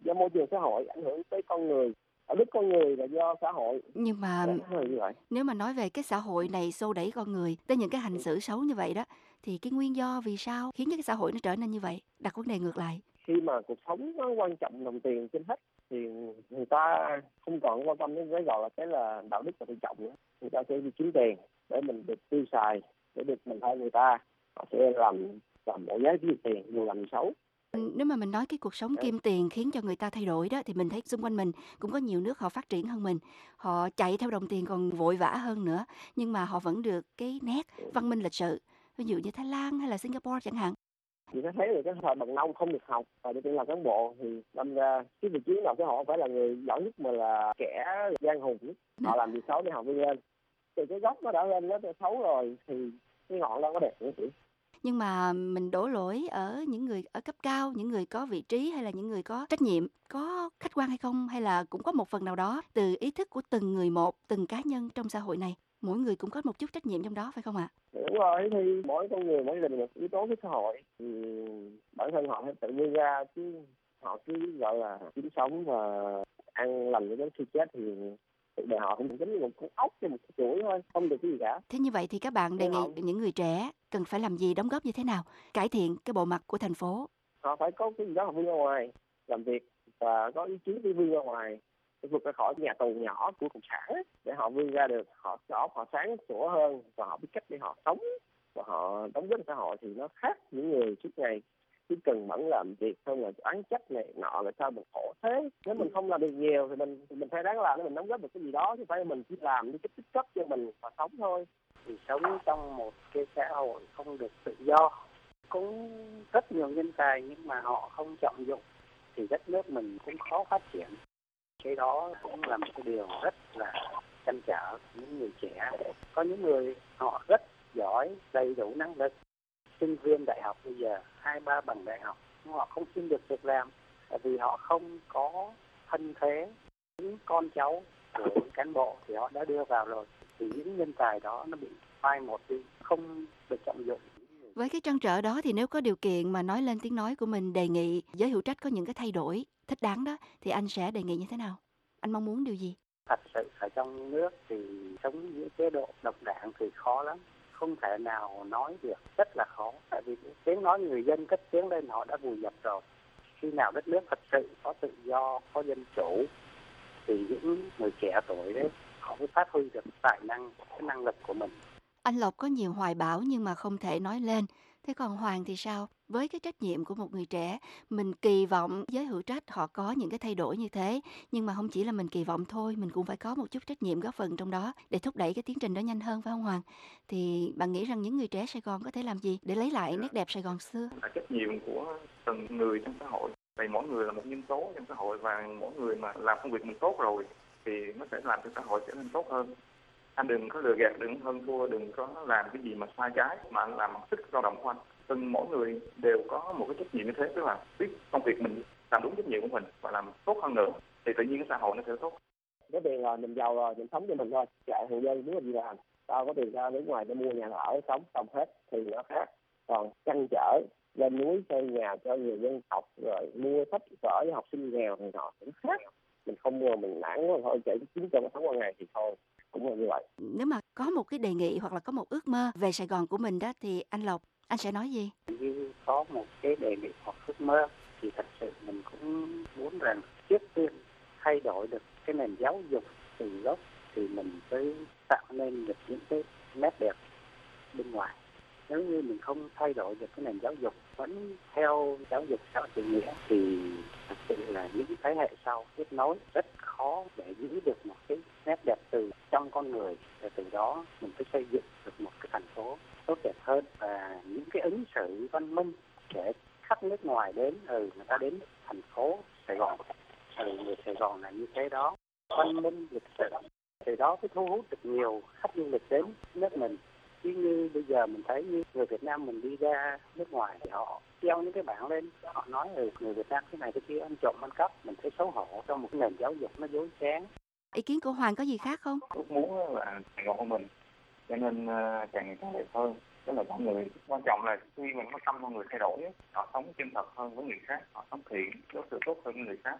[SPEAKER 14] do môi trường xã hội, ảnh hưởng tới con người. Đạo đức con người là do xã hội.
[SPEAKER 12] Nhưng mà
[SPEAKER 14] như vậy.
[SPEAKER 12] Nếu mà nói về cái xã hội này xô đẩy con người tới những cái hành xử xấu như vậy đó, thì cái nguyên do vì sao khiến cho cái xã hội nó trở nên như vậy? Đặt vấn đề ngược lại.
[SPEAKER 14] Khi mà cuộc sống nó quan trọng đồng tiền trên hết thì người ta không còn quan tâm đến cái gọi là cái là đạo đức và tự trọng nữa. Người ta sẽ đi kiếm tiền để mình được tiêu xài, để được mình thay người ta. Họ sẽ làm mọi giá kiếm tiền, dù làm xấu.
[SPEAKER 12] Nếu mà mình nói cái cuộc sống kim tiền khiến cho người ta thay đổi đó, thì mình thấy xung quanh mình cũng có nhiều nước họ phát triển hơn mình. Họ chạy theo đồng tiền còn vội vã hơn nữa, nhưng mà họ vẫn được cái nét văn minh lịch sự. Ví dụ như Thái Lan hay là Singapore chẳng hạn.
[SPEAKER 14] Thì nó thấy được cái thời bằng nông không được học và để làm cán bộ thì đâm ra cái vị trí nào của họ phải là người giỏi nhất mà là kẻ giang hồ nhất. Họ làm việc xấu để họ vươn lên. Từ cái gốc nó đã lên nó xấu rồi thì cái ngọn đâu có đẹp nữa chị.
[SPEAKER 12] Nhưng mà mình đổ lỗi ở những người ở cấp cao, những người có vị trí hay là những người có trách nhiệm, có khách quan hay không? Hay là cũng có một phần nào đó từ ý thức của từng người một, từng cá nhân trong xã hội này? Mỗi người cũng có một chút trách nhiệm trong đó, phải không ạ?
[SPEAKER 14] Đúng rồi, thì mỗi con người, mỗi gia đình một yếu tố của xã hội. Thì bản thân họ phải tự vươn ra, chứ họ cứ gọi là kiếm sống và ăn lành cho đến khi chết thì cuộc đời họ cũng giống như một con ốc trên một cái chuỗi thôi, không được cái gì cả.
[SPEAKER 12] Thế như vậy thì các bạn đề nghị những người trẻ cần phải làm gì, đóng góp như thế nào, cải thiện cái bộ mặt của thành phố?
[SPEAKER 14] Họ phải có cái gì đó họ vươn ra ngoài, làm việc và có ý chí để vươn ra ngoài, để vượt ra khỏi nhà tù nhỏ của cộng sản để họ vươn ra được, họ sáng sủa hơn và họ biết cách để họ sống và họ đóng góp xã hội thì nó khác những người trước ngày chỉ cần mẫn làm việc không là oán trách này nọ là sao mình khổ thế. Nếu mình không làm được nhiều thì mình phải đáng làm để mình đóng góp được cái gì đó, chứ phải mình chỉ làm để tích cấp cho mình và sống thôi.
[SPEAKER 13] Thì sống trong một cái xã hội không được tự do, cũng rất nhiều nhân tài nhưng mà họ không trọng dụng thì đất nước mình cũng khó phát triển. Cái đó cũng là một cái điều rất là trăn trở những người trẻ. Có những người họ rất giỏi, đầy đủ năng lực, sinh viên đại học bây giờ 2-3 bằng đại học nhưng họ không xin được việc làm tại vì họ không có thân thế. Những con cháu của cán bộ thì họ đã đưa vào rồi, thì những nhân tài đó nó bị phai một đi, không được trọng dụng.
[SPEAKER 12] Với cái trăn trở đó thì nếu có điều kiện mà nói lên tiếng nói của mình, đề nghị giới hữu trách có những cái thay đổi thích đáng đó, thì anh sẽ đề nghị như thế nào? Anh mong muốn điều gì?
[SPEAKER 13] Thật sự ở trong nước thì sống dưới chế độ độc đảng thì khó lắm, không thể nào nói được, rất là khó. Tại vì tiếng nói người dân cất tiếng lên họ đã vùi dập rồi. Khi nào đất nước thật sự có tự do, có dân chủ thì những người trẻ tuổi đấy họ mới phát huy được tài năng, cái năng lực của mình.
[SPEAKER 12] Anh Lộc có nhiều hoài bão nhưng mà không thể nói lên. Thế còn Hoàng thì sao? Với cái trách nhiệm của một người trẻ, mình kỳ vọng giới hữu trách họ có những cái thay đổi như thế. Nhưng mà không chỉ là mình kỳ vọng thôi, mình cũng phải có một chút trách nhiệm góp phần trong đó để thúc đẩy cái tiến trình đó nhanh hơn, phải không Hoàng? Thì bạn nghĩ rằng những người trẻ Sài Gòn có thể làm gì để lấy lại nét đẹp Sài Gòn xưa?
[SPEAKER 15] Là trách nhiệm của từng người trong xã hội. Vì mỗi người là một nhân tố trong xã hội và mỗi người mà làm công việc mình tốt rồi thì nó sẽ làm cho xã hội trở nên tốt hơn. Anh đừng có lừa gạt, đừng hơn thua, đừng có làm cái gì mà sai trái mà anh làm bằng sức lao động của anh. Từng mỗi người đều có một cái trách nhiệm như thế, tức là biết công việc mình làm đúng trách nhiệm của mình và làm tốt hơn nữa thì tự nhiên cái xã hội nó sẽ tốt.
[SPEAKER 14] Có tiền rồi, mình giàu rồi, mình sống cho mình thôi. Chạy hộ dân muốn làm gì làm. Tao có tiền ra nước ngoài để mua nhà ở, sống xong hết thì nó khác. Còn trăn trở lên núi xây nhà cho người dân học rồi mua sách vở cho học sinh nghèo thì họ cũng khác. Mình không mua mình nản quá thôi, chạy kiếm cho sống qua ngày thì thôi. Cũng là như vậy.
[SPEAKER 12] Nếu mà có một cái đề nghị hoặc là có một ước mơ về Sài Gòn của mình đó thì anh Lộc, anh sẽ nói gì?
[SPEAKER 13] Như có một cái đề nghị hoặc ước mơ thì thật sự mình cũng muốn rằng trước tiên thay đổi được cái nền giáo dục từ gốc thì mình mới tạo nên được những cái nét đẹp bên ngoài. Nếu như mình không thay đổi được cái nền giáo dục vẫn theo giáo dục xã hội chủ nghĩa thì thật sự là những thế hệ sau tiếp nối rất khó để giữ được một cái nét đẹp từ trong con người, và từ đó mình phải xây dựng được một cái thành phố tốt đẹp hơn và những cái ứng xử văn minh để khách nước ngoài đến, người ta đến thành phố Sài Gòn, người Sài Gòn là như thế đó, văn minh lịch sự, từ đó mới thu hút được nhiều khách du lịch đến nước mình. Chứ như bây giờ mình thấy như người Việt Nam mình đi ra nước ngoài thì họ treo những cái bảng lên, họ nói người Việt Nam thế này thế kia, ăn trộm ăn cắp, mình thấy xấu hổ trong một cái nền giáo dục nó dối trá.
[SPEAKER 12] Ý kiến của Hoàng có gì khác không?
[SPEAKER 15] Ước muốn là Sài Gòn của mình cho nên càng ngày càng đẹp hơn. Đó là con người, quan trọng là khi mình có tâm con người thay đổi, họ sống chân thật hơn với người khác, họ sống thiện, đối xử tốt hơn với người khác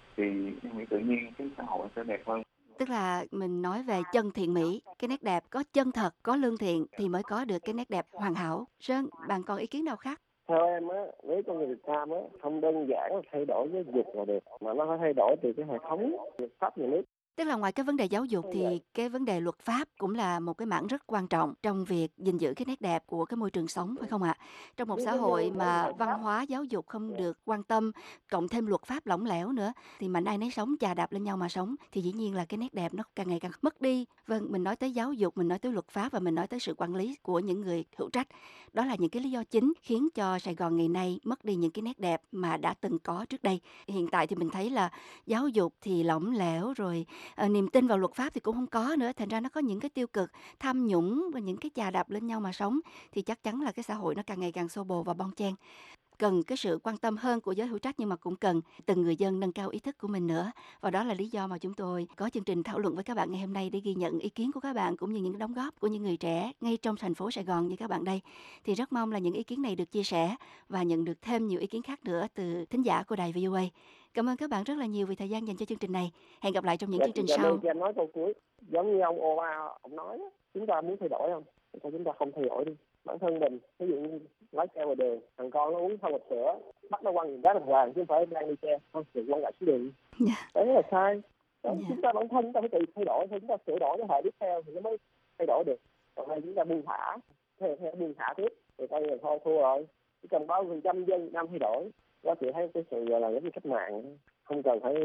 [SPEAKER 15] thì em nghĩ tự nhiên cái xã hội sẽ đẹp hơn.
[SPEAKER 12] Tức là mình nói về chân thiện mỹ, cái nét đẹp có chân thật, có lương thiện thì mới có được cái nét đẹp hoàn hảo. Sơn, bạn còn ý kiến nào khác?
[SPEAKER 14] Theo em á, với con người Việt Nam á, không đơn giản là thay đổi giáo dục là được, mà nó phải thay đổi từ cái hệ thống luật pháp nhà nước.
[SPEAKER 12] Tức là ngoài cái vấn đề giáo dục thì cái vấn đề luật pháp cũng là một cái mảng rất quan trọng trong việc gìn giữ cái nét đẹp của cái môi trường sống, phải không ạ? Trong một xã hội mà văn hóa giáo dục không được quan tâm, cộng thêm luật pháp lỏng lẻo nữa, thì mạnh ai nấy sống, chà đạp lên nhau mà sống, thì dĩ nhiên là cái nét đẹp nó càng ngày càng mất đi. Vâng, mình nói tới giáo dục, mình nói tới luật pháp và mình nói tới sự quản lý của những người hữu trách. Đó là những cái lý do chính khiến cho Sài Gòn ngày nay mất đi những cái nét đẹp mà đã từng có trước đây. Hiện tại thì mình thấy là giáo dục thì lỏng lẻo rồi, niềm tin vào luật pháp thì cũng không có nữa, thành ra nó có những cái tiêu cực, tham nhũng và những cái chà đạp lên nhau mà sống, thì chắc chắn là cái xã hội nó càng ngày càng xô bồ và bon chen. Cần cái sự quan tâm hơn của giới hữu trách nhưng mà cũng cần từng người dân nâng cao ý thức của mình nữa. Và đó là lý do mà chúng tôi có chương trình thảo luận với các bạn ngày hôm nay để ghi nhận ý kiến của các bạn cũng như những đóng góp của những người trẻ ngay trong thành phố Sài Gòn như các bạn đây. Thì rất mong là những ý kiến này được chia sẻ và nhận được thêm nhiều ý kiến khác nữa từ thính giả của đài VOA. Cảm ơn các bạn rất là nhiều vì thời gian dành cho chương trình này. Hẹn gặp lại trong những chương trình sau.
[SPEAKER 14] Em nói câu cuối, giống như ông Obama ông nói, chúng ta muốn thay đổi không? Sao chúng ta không thay đổi đi? Bản thân mình, ví dụ như lái xe ngoài đường, thằng con nó uống xong một sữa, bắt nó quăng những cái đàng hoàng chứ không phải đang đi xe, không được quăng lại xuống đường. Đấy là sai. Chúng ta bản thân chúng ta phải tự thay đổi, thì chúng ta sửa đổi cái hệ tiếp theo thì nó mới thay đổi được. Còn đây chúng ta buông thả, buông thả tiếp, thì coi như là thôi thua rồi. Chỉ cần 30% dân Việt Nam thay đổi, có thể thấy cái sự gọi là giống như cách mạng, không cần phải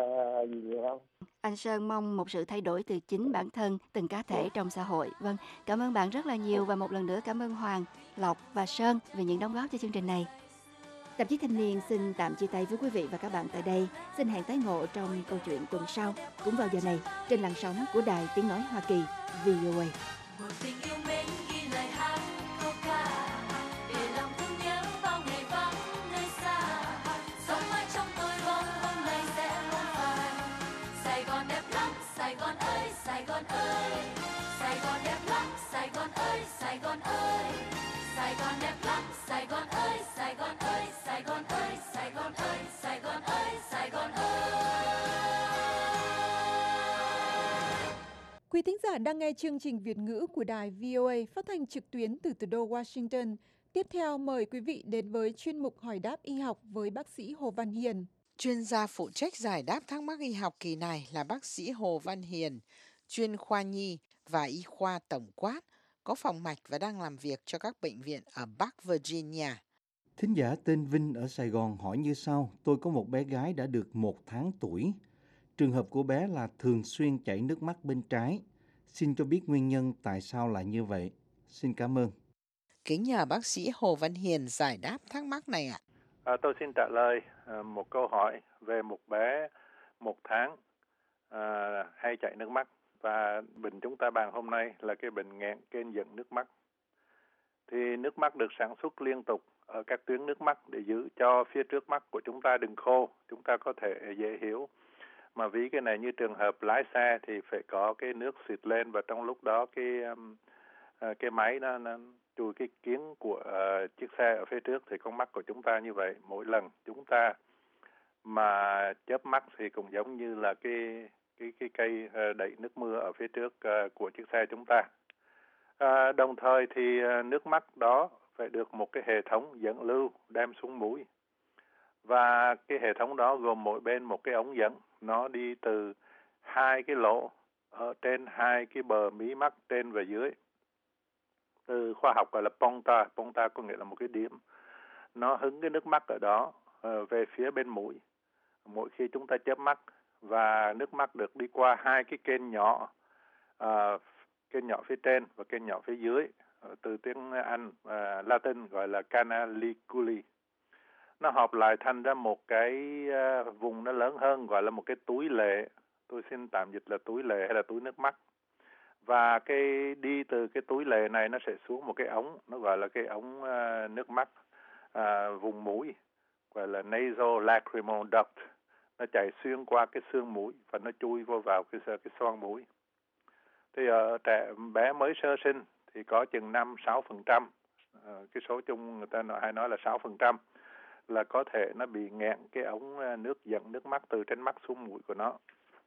[SPEAKER 14] gì nhiều đâu.
[SPEAKER 12] Anh Sơn mong một sự thay đổi từ chính bản thân từng cá thể trong xã hội. Vâng, cảm ơn bạn rất là nhiều và một lần nữa cảm ơn Hoàng, Lộc và Sơn vì những đóng góp cho chương trình này. Tạp chí Thanh niên xin tạm chia tay với quý vị và các bạn tại đây. Xin hẹn tái ngộ trong câu chuyện tuần sau cũng vào giờ này trên làn sóng của Đài Tiếng nói Hoa Kỳ VOA.
[SPEAKER 11] Một tình yêu mến ghi lời hát câu ca để lòng thương nhớ bao ngày vắng nơi xa. Sống mãi trong tôi bóng hôm nay sẽ không phai. Sài Gòn đẹp lắm, Sài Gòn ơi, Sài Gòn ơi. Sài Gòn đẹp lắm, Sài Gòn ơi, Sài Gòn ơi. Sài Gòn đẹp lắm, Sài Gòn ơi, Sài Gòn ơi, Sài Gòn ơi, Sài Gòn ơi, Sài Gòn ơi, Sài Gòn ơi.
[SPEAKER 1] Quý thính giả đang nghe chương trình Việt ngữ của đài VOA phát thanh trực tuyến từ thủ đô Washington. Tiếp theo mời quý vị đến với chuyên mục hỏi đáp y học với bác sĩ Hồ Văn Hiền.
[SPEAKER 16] Chuyên gia phụ trách giải đáp thắc mắc y học kỳ này là bác sĩ Hồ Văn Hiền, chuyên khoa nhi và y khoa tổng quát, có phòng mạch và đang làm việc cho các bệnh viện ở Bắc Virginia.
[SPEAKER 7] Thính giả tên Vinh ở Sài Gòn hỏi như sau: tôi có một bé gái đã được 1 tháng tuổi. Trường hợp của bé là thường xuyên chảy nước mắt bên trái. Xin cho biết nguyên nhân tại sao lại như vậy. Xin cảm ơn.
[SPEAKER 16] Kính nhờ bác sĩ Hồ Văn Hiền giải đáp thắc mắc này ạ.
[SPEAKER 17] Tôi xin trả lời một câu hỏi về một bé 1 tháng hay chảy nước mắt. Và bệnh chúng ta bàn hôm nay là cái bệnh nghẹn kênh dẫn nước mắt. Thì nước mắt được sản xuất liên tục ở các tuyến nước mắt để giữ cho phía trước mắt của chúng ta đừng khô. Chúng ta có thể dễ hiểu. Mà ví cái này như trường hợp lái xe thì phải có cái nước xịt lên, và trong lúc đó cái máy nó chùi cái kiến của chiếc xe ở phía trước, thì con mắt của chúng ta như vậy. Mỗi lần chúng ta mà chớp mắt thì cũng giống như là cái cây đẩy nước mưa ở phía trước của chiếc xe chúng ta. Đồng thời thì nước mắt đó phải được một cái hệ thống dẫn lưu đem xuống mũi. Và cái hệ thống đó gồm mỗi bên một cái ống dẫn, nó đi từ 2 cái lỗ ở trên 2 cái bờ mí mắt trên và dưới. Từ khoa học gọi là ponta có nghĩa là một cái điểm. Nó hứng cái nước mắt ở đó về phía bên mũi mỗi khi chúng ta chớp mắt, và nước mắt được đi qua 2 cái kênh nhỏ, kênh nhỏ phía trên và kênh nhỏ phía dưới, từ tiếng Anh Latin gọi là canaliculi. Nó hợp lại thành ra một cái vùng nó lớn hơn, gọi là một cái túi lệ. Tôi xin tạm dịch là túi lệ hay là túi nước mắt. Và cái đi từ cái túi lệ này nó sẽ xuống một cái ống, nó gọi là cái ống nước mắt vùng mũi, gọi là nasolacrimal duct. Nó chạy xuyên qua cái xương mũi và nó chui vào cái xoang mũi. Thì ở trẻ bé mới sơ sinh thì có chừng 5-6%, cái số chung người ta hay nói là 6%. là có thể nó bị nghẹn cái ống nước dẫn nước mắt từ trên mắt xuống mũi của nó.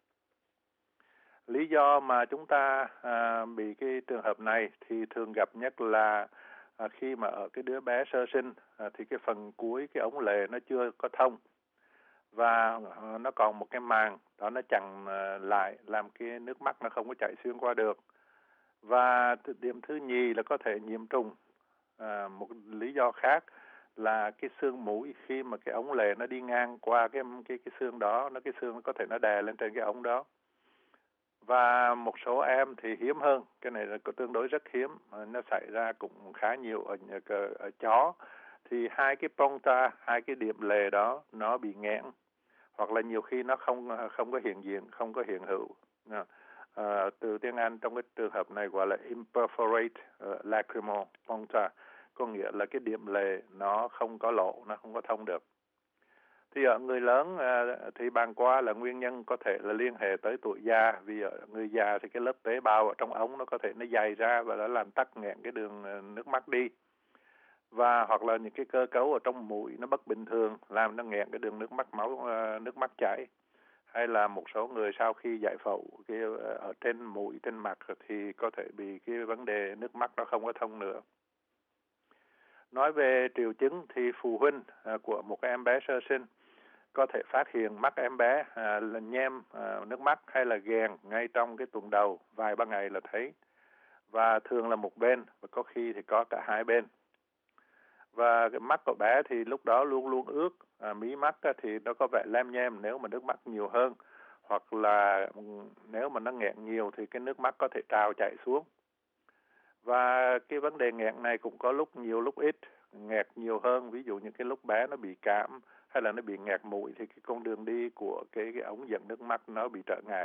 [SPEAKER 17] Lý do mà chúng ta bị cái trường hợp này thì thường gặp nhất là khi mà ở cái đứa bé sơ sinh thì cái phần cuối cái ống lề nó chưa có thông và nó còn một cái màng đó nó chặn lại làm cái nước mắt nó không có chảy xuyên qua được. Và điểm thứ nhì là có thể nhiễm trùng. Một lý do khác là cái xương mũi khi mà cái ống lề nó đi ngang qua cái xương đó, cái xương nó có thể nó đè lên trên cái ống đó. Và một số em thì hiếm hơn, cái này là tương đối rất hiếm, nó xảy ra cũng khá nhiều ở chó. Thì hai cái ponta, hai cái điểm lề đó nó bị nghẽn, hoặc là nhiều khi nó không có hiện diện, không có hiện hữu. Từ tiếng Anh trong cái trường hợp này gọi là imperforate lacrimal puncta, có nghĩa là cái điểm lề nó không có lỗ, nó không có thông được. Thì ở người lớn thì bàng quang là nguyên nhân có thể là liên hệ tới tuổi già, vì ở người già thì cái lớp tế bào ở trong ống nó có thể nó dày ra và nó làm tắc nghẽn cái đường nước mắt đi. Và hoặc là những cái cơ cấu ở trong mũi nó bất bình thường làm nó nghẹn cái đường nước mắt chảy. Hay là một số người sau khi giải phẫu ở trên mũi, trên mặt thì có thể bị cái vấn đề nước mắt nó không có thông nữa. Nói về triệu chứng thì phụ huynh của một em bé sơ sinh có thể phát hiện mắt em bé là nhem nước mắt hay là ghèn ngay trong cái tuần đầu, vài ba ngày là thấy. Và thường là một bên và có khi thì có cả hai bên. Và cái mắt của bé thì lúc đó luôn luôn ướt, mí mắt thì nó có vẻ lem nhem nếu mà nước mắt nhiều hơn, hoặc là nếu mà nó nghẹn nhiều thì cái nước mắt có thể trào chảy xuống. Và cái vấn đề nghẹn này cũng có lúc nhiều lúc ít, nghẹt nhiều hơn, ví dụ như cái lúc bé nó bị cảm hay là nó bị nghẹt mũi thì cái con đường đi của cái ống dẫn nước mắt nó bị trở ngại.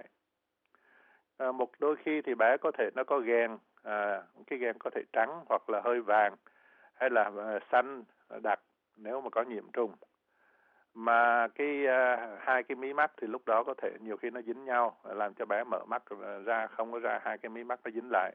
[SPEAKER 17] Một đôi khi thì bé có thể nó có ghèn, cái ghèn có thể trắng hoặc là hơi vàng hay là xanh đặc nếu mà có nhiễm trùng. Mà hai cái mí mắt thì lúc đó có thể nhiều khi nó dính nhau làm cho bé mở mắt ra, không có ra hai cái mí mắt nó dính lại.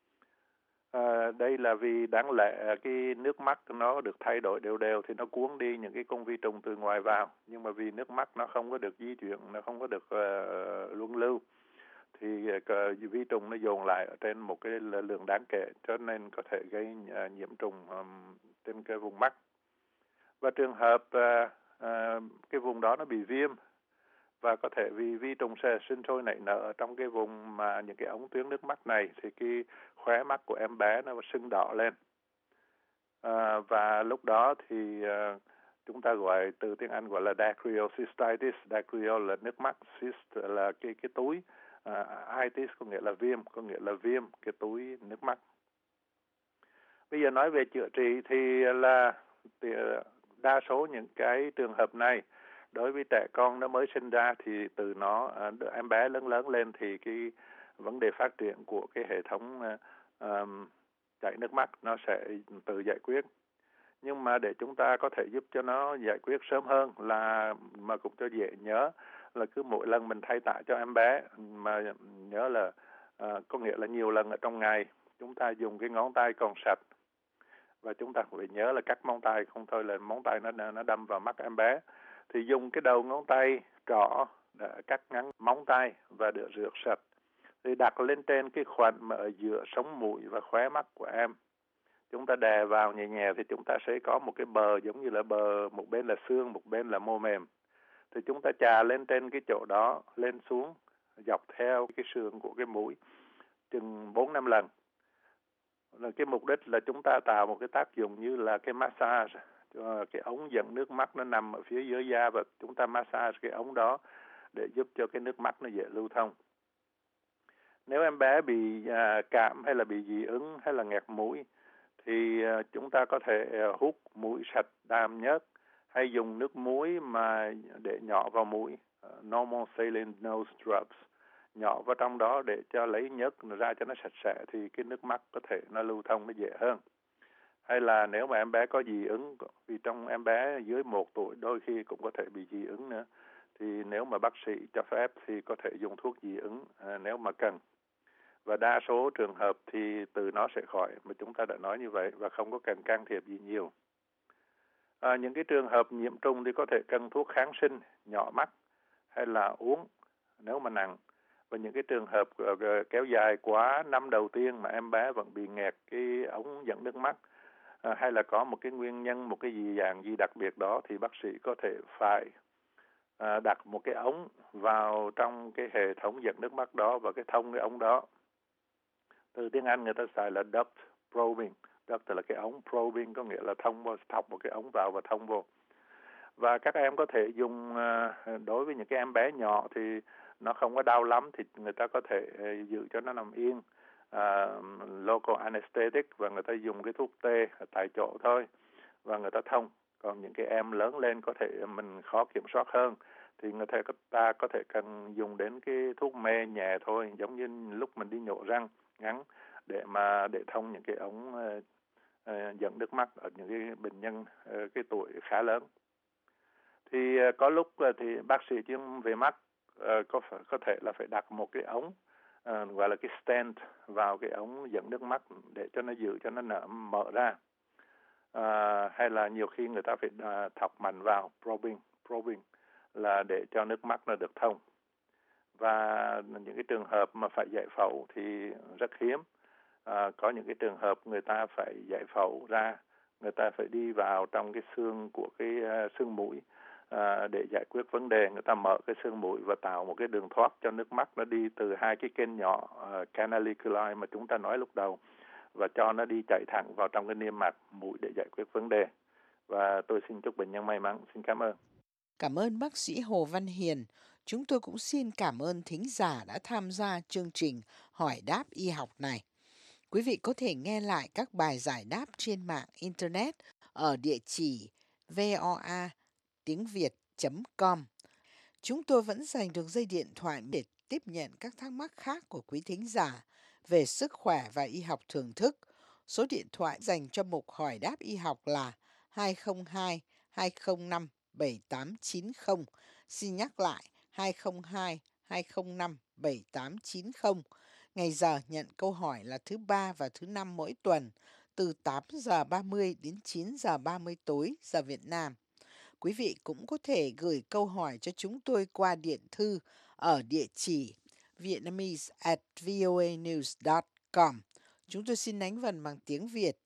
[SPEAKER 17] Đây là vì đáng lẽ cái nước mắt nó được thay đổi đều đều thì nó cuốn đi những cái con vi trùng từ ngoài vào, nhưng mà vì nước mắt nó không có được di chuyển, nó không có được luân lưu thì vi trùng nó dồn lại ở trên một cái lượng đáng kể, cho nên có thể gây nhiễm trùng trên cái vùng mắt. Và trường hợp cái vùng đó nó bị viêm và có thể vì vi trùng sẽ sinh sôi nảy nở trong cái vùng mà những cái ống tuyến nước mắt này thì cái khóe mắt của em bé nó sưng đỏ lên. Và lúc đó thì chúng ta gọi từ tiếng Anh gọi là dacryocystitis. Dacryo là nước mắt, cyst là cái túi, itis có nghĩa là viêm cái túi nước mắt. Bây giờ nói về chữa trị thì đa số những cái trường hợp này đối với trẻ con nó mới sinh ra thì từ em bé lớn lên thì cái vấn đề phát triển của cái hệ thống chảy nước mắt nó sẽ tự giải quyết. Nhưng mà để chúng ta có thể giúp cho nó giải quyết sớm hơn mà cũng cho dễ nhớ là cứ mỗi lần mình thay tã cho em bé mà nhớ là có nghĩa là nhiều lần ở trong ngày chúng ta dùng cái ngón tay còn sạch, và chúng ta phải nhớ là cắt móng tay, không thôi là móng tay nó đâm vào mắt em bé. Thì dùng cái đầu ngón tay trỏ để cắt ngắn móng tay và được rửa sạch, thì đặt lên trên cái khoảnh mà ở giữa sống mũi và khóe mắt của em. Chúng ta đè vào nhẹ nhẹ thì chúng ta sẽ có một cái bờ giống như là bờ, một bên là xương, một bên là mô mềm. Thì chúng ta chà lên trên cái chỗ đó, lên xuống, dọc theo cái sườn của cái mũi chừng 4-5 lần. Là cái mục đích là chúng ta tạo một cái tác dụng như là cái massage. Cái ống dẫn nước mắt nó nằm ở phía dưới da và chúng ta massage cái ống đó để giúp cho cái nước mắt nó dễ lưu thông. Nếu em bé bị cảm hay là bị dị ứng hay là nghẹt mũi thì chúng ta có thể hút mũi sạch đàm nhớt hay dùng nước muối mà để nhỏ vào mũi, normal saline nose drops, nhỏ vào trong đó để cho lấy nhớt ra cho nó sạch sẽ thì cái nước mắt có thể nó lưu thông nó dễ hơn. Hay là nếu mà em bé có dị ứng, vì trong em bé dưới 1 tuổi đôi khi cũng có thể bị dị ứng nữa, thì nếu mà bác sĩ cho phép thì có thể dùng thuốc dị ứng nếu mà cần. Và đa số trường hợp thì từ nó sẽ khỏi, mà chúng ta đã nói như vậy và không có cần can thiệp gì nhiều. Những cái trường hợp nhiễm trùng thì có thể cần thuốc kháng sinh, nhỏ mắt hay là uống nếu mà nặng. Và những cái trường hợp kéo dài quá năm đầu tiên mà em bé vẫn bị nghẹt cái ống dẫn nước mắt, hay là có một cái nguyên nhân, một cái dạng gì đặc biệt đó, thì bác sĩ có thể phải đặt một cái ống vào trong cái hệ thống dẫn nước mắt đó và cái thông cái ống đó. Từ tiếng Anh người ta xài là duct probing. Duct là cái ống, probing có nghĩa là thông vào, thọc một cái ống vào và thông vô. Và các em có thể dùng, đối với những cái em bé nhỏ thì nó không có đau lắm thì người ta có thể giữ cho nó nằm yên, local anesthetic, và người ta dùng cái thuốc tê tại chỗ thôi và người ta thông. Còn những cái em lớn lên có thể mình khó kiểm soát hơn thì ta có thể cần dùng đến cái thuốc mê nhẹ thôi, giống như lúc mình đi nhổ răng ngắn để thông những cái ống dẫn nước mắt ở những cái bệnh nhân cái tuổi khá lớn. Thì có lúc thì bác sĩ chuyên về mắt có thể là phải đặt một cái ống gọi là cái stent vào cái ống dẫn nước mắt để cho nó giữ cho nó mở ra. Hay là nhiều khi người ta phải thọc mạnh vào, probing là để cho nước mắt nó được thông. Và những cái trường hợp mà phải giải phẫu thì rất hiếm. Có những cái trường hợp người ta phải giải phẫu ra, người ta phải đi vào trong cái xương của cái xương mũi để giải quyết vấn đề. Người ta mở cái xương mũi và tạo một cái đường thoát cho nước mắt nó đi từ hai cái kênh nhỏ canaliculi mà chúng ta nói lúc đầu, và cho nó đi chạy thẳng vào trong cái niêm mạc mũi để giải quyết vấn đề. Và tôi xin chúc bệnh nhân may mắn. Xin cảm ơn.
[SPEAKER 16] Cảm ơn bác sĩ Hồ Văn Hiền. Chúng tôi cũng xin cảm ơn thính giả đã tham gia chương trình Hỏi đáp y học này. Quý vị có thể nghe lại các bài giải đáp trên mạng Internet ở địa chỉ voa.tiengviet.com. Chúng tôi vẫn dành được dây điện thoại để tiếp nhận các thắc mắc khác của quý thính giả về sức khỏe và y học thưởng thức. Số điện thoại dành cho mục Hỏi đáp y học là 202 205 7890. Xin nhắc lại 202 205 7890. Ngày giờ nhận câu hỏi là thứ Ba và thứ Năm mỗi tuần, từ 8 giờ 30 đến 9 giờ 30 tối giờ Việt Nam. Quý vị cũng có thể gửi câu hỏi cho chúng tôi qua điện thư ở địa chỉ vietnamese@voanews.com. Chúng tôi xin đánh vần bằng tiếng Việt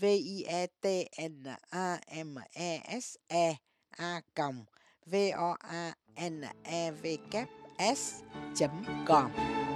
[SPEAKER 16] vietnamese@voanevs.com.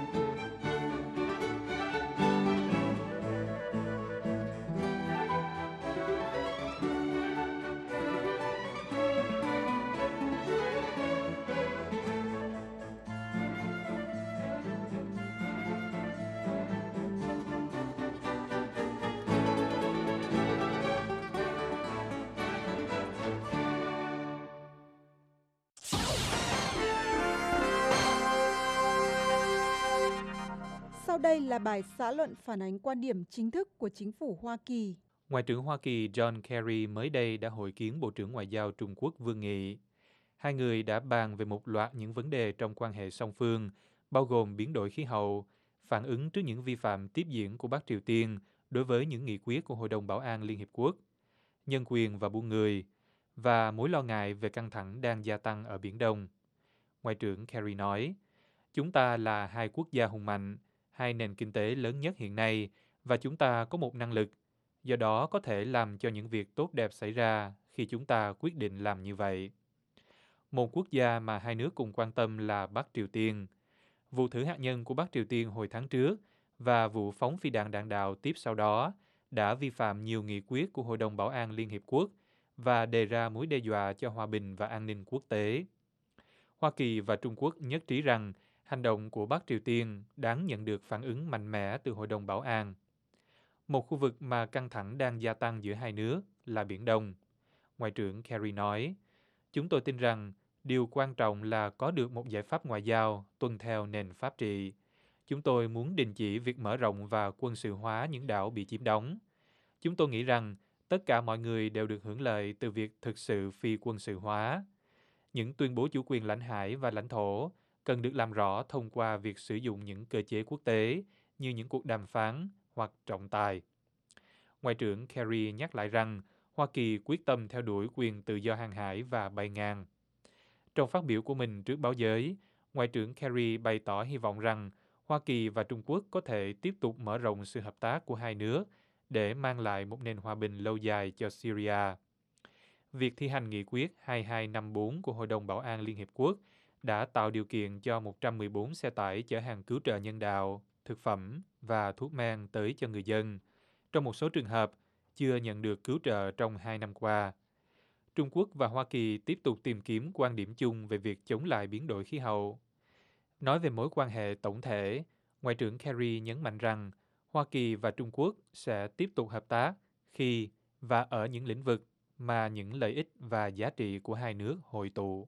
[SPEAKER 1] Sau đây là bài xã luận phản ánh quan điểm chính thức của chính phủ Hoa Kỳ.
[SPEAKER 10] Ngoại trưởng Hoa Kỳ John Kerry mới đây đã hội kiến Bộ trưởng Ngoại giao Trung Quốc Vương Nghị. Hai người đã bàn về một loạt những vấn đề trong quan hệ song phương, bao gồm biến đổi khí hậu, phản ứng trước những vi phạm tiếp diễn của Bắc Triều Tiên đối với những nghị quyết của Hội đồng Bảo an Liên Hiệp Quốc, nhân quyền và buôn người, và mối lo ngại về căng thẳng đang gia tăng ở Biển Đông. Ngoại trưởng Kerry nói, chúng ta là hai quốc gia hùng mạnh, hai nền kinh tế lớn nhất hiện nay, và chúng ta có một năng lực, do đó có thể làm cho những việc tốt đẹp xảy ra khi chúng ta quyết định làm như vậy. Một quốc gia mà hai nước cùng quan tâm là Bắc Triều Tiên. Vụ thử hạt nhân của Bắc Triều Tiên hồi tháng trước và vụ phóng phi đạn đạn đạo tiếp sau đó đã vi phạm nhiều nghị quyết của Hội đồng Bảo an Liên Hiệp Quốc và đề ra mối đe dọa cho hòa bình và an ninh quốc tế. Hoa Kỳ và Trung Quốc nhất trí rằng hành động của Bắc Triều Tiên đáng nhận được phản ứng mạnh mẽ từ Hội đồng Bảo an. Một khu vực mà căng thẳng đang gia tăng giữa hai nước là Biển Đông. Ngoại trưởng Kerry nói, chúng tôi tin rằng điều quan trọng là có được một giải pháp ngoại giao tuân theo nền pháp trị. Chúng tôi muốn đình chỉ việc mở rộng và quân sự hóa những đảo bị chiếm đóng. Chúng tôi nghĩ rằng tất cả mọi người đều được hưởng lợi từ việc thực sự phi quân sự hóa. Những tuyên bố chủ quyền lãnh hải và lãnh thổ cần được làm rõ thông qua việc sử dụng những cơ chế quốc tế như những cuộc đàm phán hoặc trọng tài. Ngoại trưởng Kerry nhắc lại rằng Hoa Kỳ quyết tâm theo đuổi quyền tự do hàng hải và bay ngang. Trong phát biểu của mình trước báo giới, Ngoại trưởng Kerry bày tỏ hy vọng rằng Hoa Kỳ và Trung Quốc có thể tiếp tục mở rộng sự hợp tác của hai nước để mang lại một nền hòa bình lâu dài cho Syria. Việc thi hành nghị quyết 2254 của Hội đồng Bảo an Liên Hiệp Quốc đã tạo điều kiện cho 114 xe tải chở hàng cứu trợ nhân đạo, thực phẩm và thuốc men tới cho người dân. Trong một số trường hợp, chưa nhận được cứu trợ trong 2 năm qua. Trung Quốc và Hoa Kỳ tiếp tục tìm kiếm quan điểm chung về việc chống lại biến đổi khí hậu. Nói về mối quan hệ tổng thể, Ngoại trưởng Kerry nhấn mạnh rằng Hoa Kỳ và Trung Quốc sẽ tiếp tục hợp tác khi và ở những lĩnh vực mà những lợi ích và giá trị của hai nước hội tụ.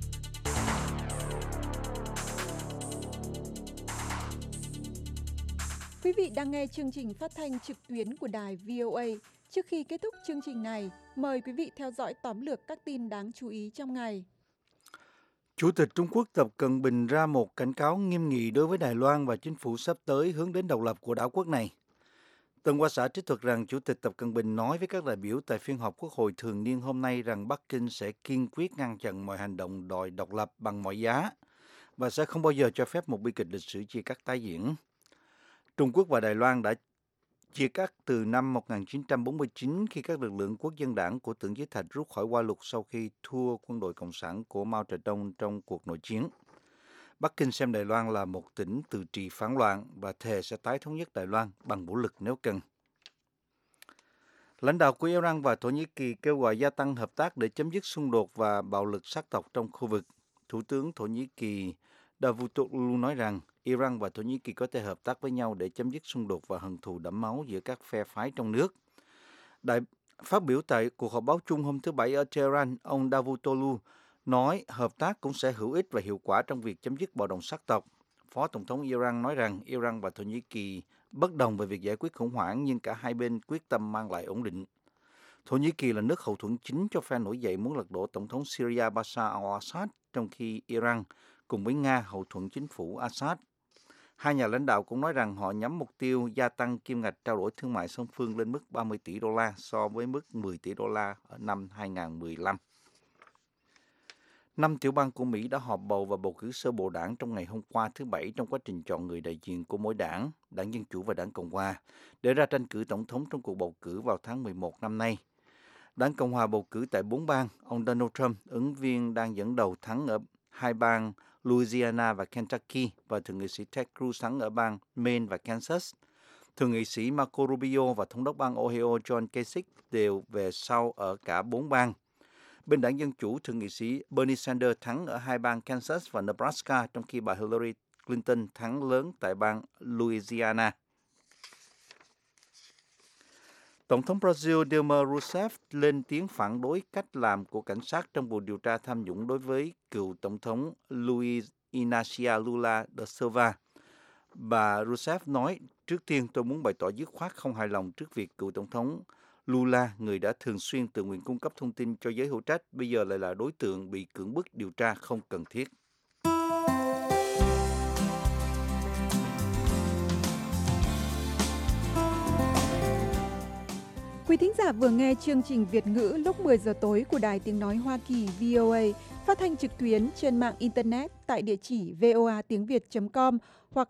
[SPEAKER 1] Quý vị đang nghe chương trình phát thanh trực tuyến của đài VOA. Trước khi kết thúc chương trình này, mời quý vị theo dõi tóm lược các tin đáng chú ý trong ngày.
[SPEAKER 2] Chủ tịch Trung Quốc Tập Cận Bình ra một cảnh cáo nghiêm nghị đối với Đài Loan và chính phủ sắp tới hướng đến độc lập của đảo quốc này. Tân Hoa xã trích thuật rằng Chủ tịch Tập Cận Bình nói với các đại biểu tại phiên họp Quốc hội thường niên hôm nay rằng Bắc Kinh sẽ kiên quyết ngăn chặn mọi hành động đòi độc lập bằng mọi giá và sẽ không bao giờ cho phép một bi kịch lịch sử chia cắt tái diễn. Trung Quốc và Đài Loan đã chia cắt từ năm 1949 khi các lực lượng quốc dân đảng của Tưởng Giới Thạch rút khỏi Hoa Lục sau khi thua quân đội Cộng sản của Mao Trạch-đông trong cuộc nội chiến. Bắc Kinh xem Đài Loan là một tỉnh tự trị phản loạn và thề sẽ tái thống nhất Đài Loan bằng vũ lực nếu cần. Lãnh đạo của Iran và Thổ Nhĩ Kỳ kêu gọi gia tăng hợp tác để chấm dứt xung đột và bạo lực sắc tộc trong khu vực. Thủ tướng Thổ Nhĩ Kỳ Davutoglu nói rằng Iran và Thổ Nhĩ Kỳ có thể hợp tác với nhau để chấm dứt xung đột và hận thù đẫm máu giữa các phe phái trong nước. Phát biểu tại cuộc họp báo chung hôm thứ Bảy ở Tehran, ông Davutoglu nói hợp tác cũng sẽ hữu ích và hiệu quả trong việc chấm dứt bạo động sắc tộc. Phó Tổng thống Iran nói rằng Iran và Thổ Nhĩ Kỳ bất đồng về việc giải quyết khủng hoảng nhưng cả hai bên quyết tâm mang lại ổn định. Thổ Nhĩ Kỳ là nước hậu thuẫn chính cho phe nổi dậy muốn lật đổ Tổng thống Syria Bashar al-Assad, trong khi Iran cùng với Nga hậu thuẫn chính phủ Assad. Hai nhà lãnh đạo cũng nói rằng họ nhắm mục tiêu gia tăng kim ngạch trao đổi thương mại song phương lên mức 30 tỷ đô la so với mức 10 tỷ đô la ở năm 2015. 5 tiểu bang của Mỹ đã họp bầu và bầu cử sơ bộ đảng trong ngày hôm qua thứ Bảy trong quá trình chọn người đại diện của mỗi đảng, Đảng Dân Chủ và Đảng Cộng Hòa, để ra tranh cử tổng thống trong cuộc bầu cử vào tháng 11 năm nay. Đảng Cộng Hòa bầu cử tại 4 bang, ông Donald Trump, ứng viên đang dẫn đầu, thắng ở 2 bang Louisiana và Kentucky, và Thượng nghị sĩ Ted Cruz thắng ở bang Maine và Kansas. Thượng nghị sĩ Marco Rubio và Thống đốc bang Ohio John Kasich đều về sau ở cả 4 bang. Bên Đảng Dân Chủ, Thượng nghị sĩ Bernie Sanders thắng ở 2 bang Kansas và Nebraska, trong khi bà Hillary Clinton thắng lớn tại bang Louisiana. Tổng thống Brazil Dilma Rousseff lên tiếng phản đối cách làm của cảnh sát trong vụ điều tra tham nhũng đối với cựu Tổng thống Luiz Inácio Lula da Silva. Bà Rousseff nói, trước tiên tôi muốn bày tỏ dứt khoát không hài lòng trước việc cựu Tổng thống Lula, người đã thường xuyên tự nguyện cung cấp thông tin cho giới hữu trách, bây giờ lại là đối tượng bị cưỡng bức điều tra không cần thiết.
[SPEAKER 1] Quý thính giả vừa nghe chương trình Việt ngữ lúc 10 giờ tối của Đài Tiếng Nói Hoa Kỳ VOA, phát thanh trực tuyến trên mạng Internet tại địa chỉ voatiengviet.com hoặc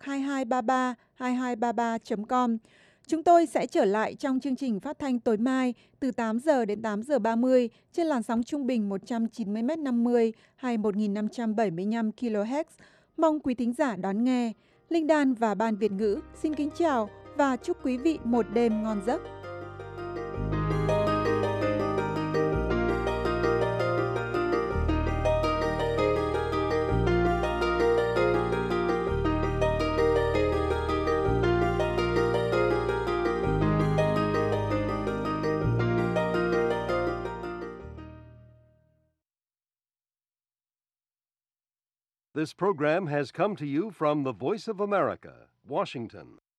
[SPEAKER 1] 2233 Chúng tôi sẽ trở lại trong chương trình phát thanh tối mai từ 8 giờ đến 8 giờ 30 trên làn sóng trung bình 190m50 hay 1575 kHz. Mong quý thính giả đón nghe. Linh Đan và Ban Việt ngữ xin kính chào và chúc quý vị một đêm ngon giấc.
[SPEAKER 18] This program has come to you from the Voice of America, Washington.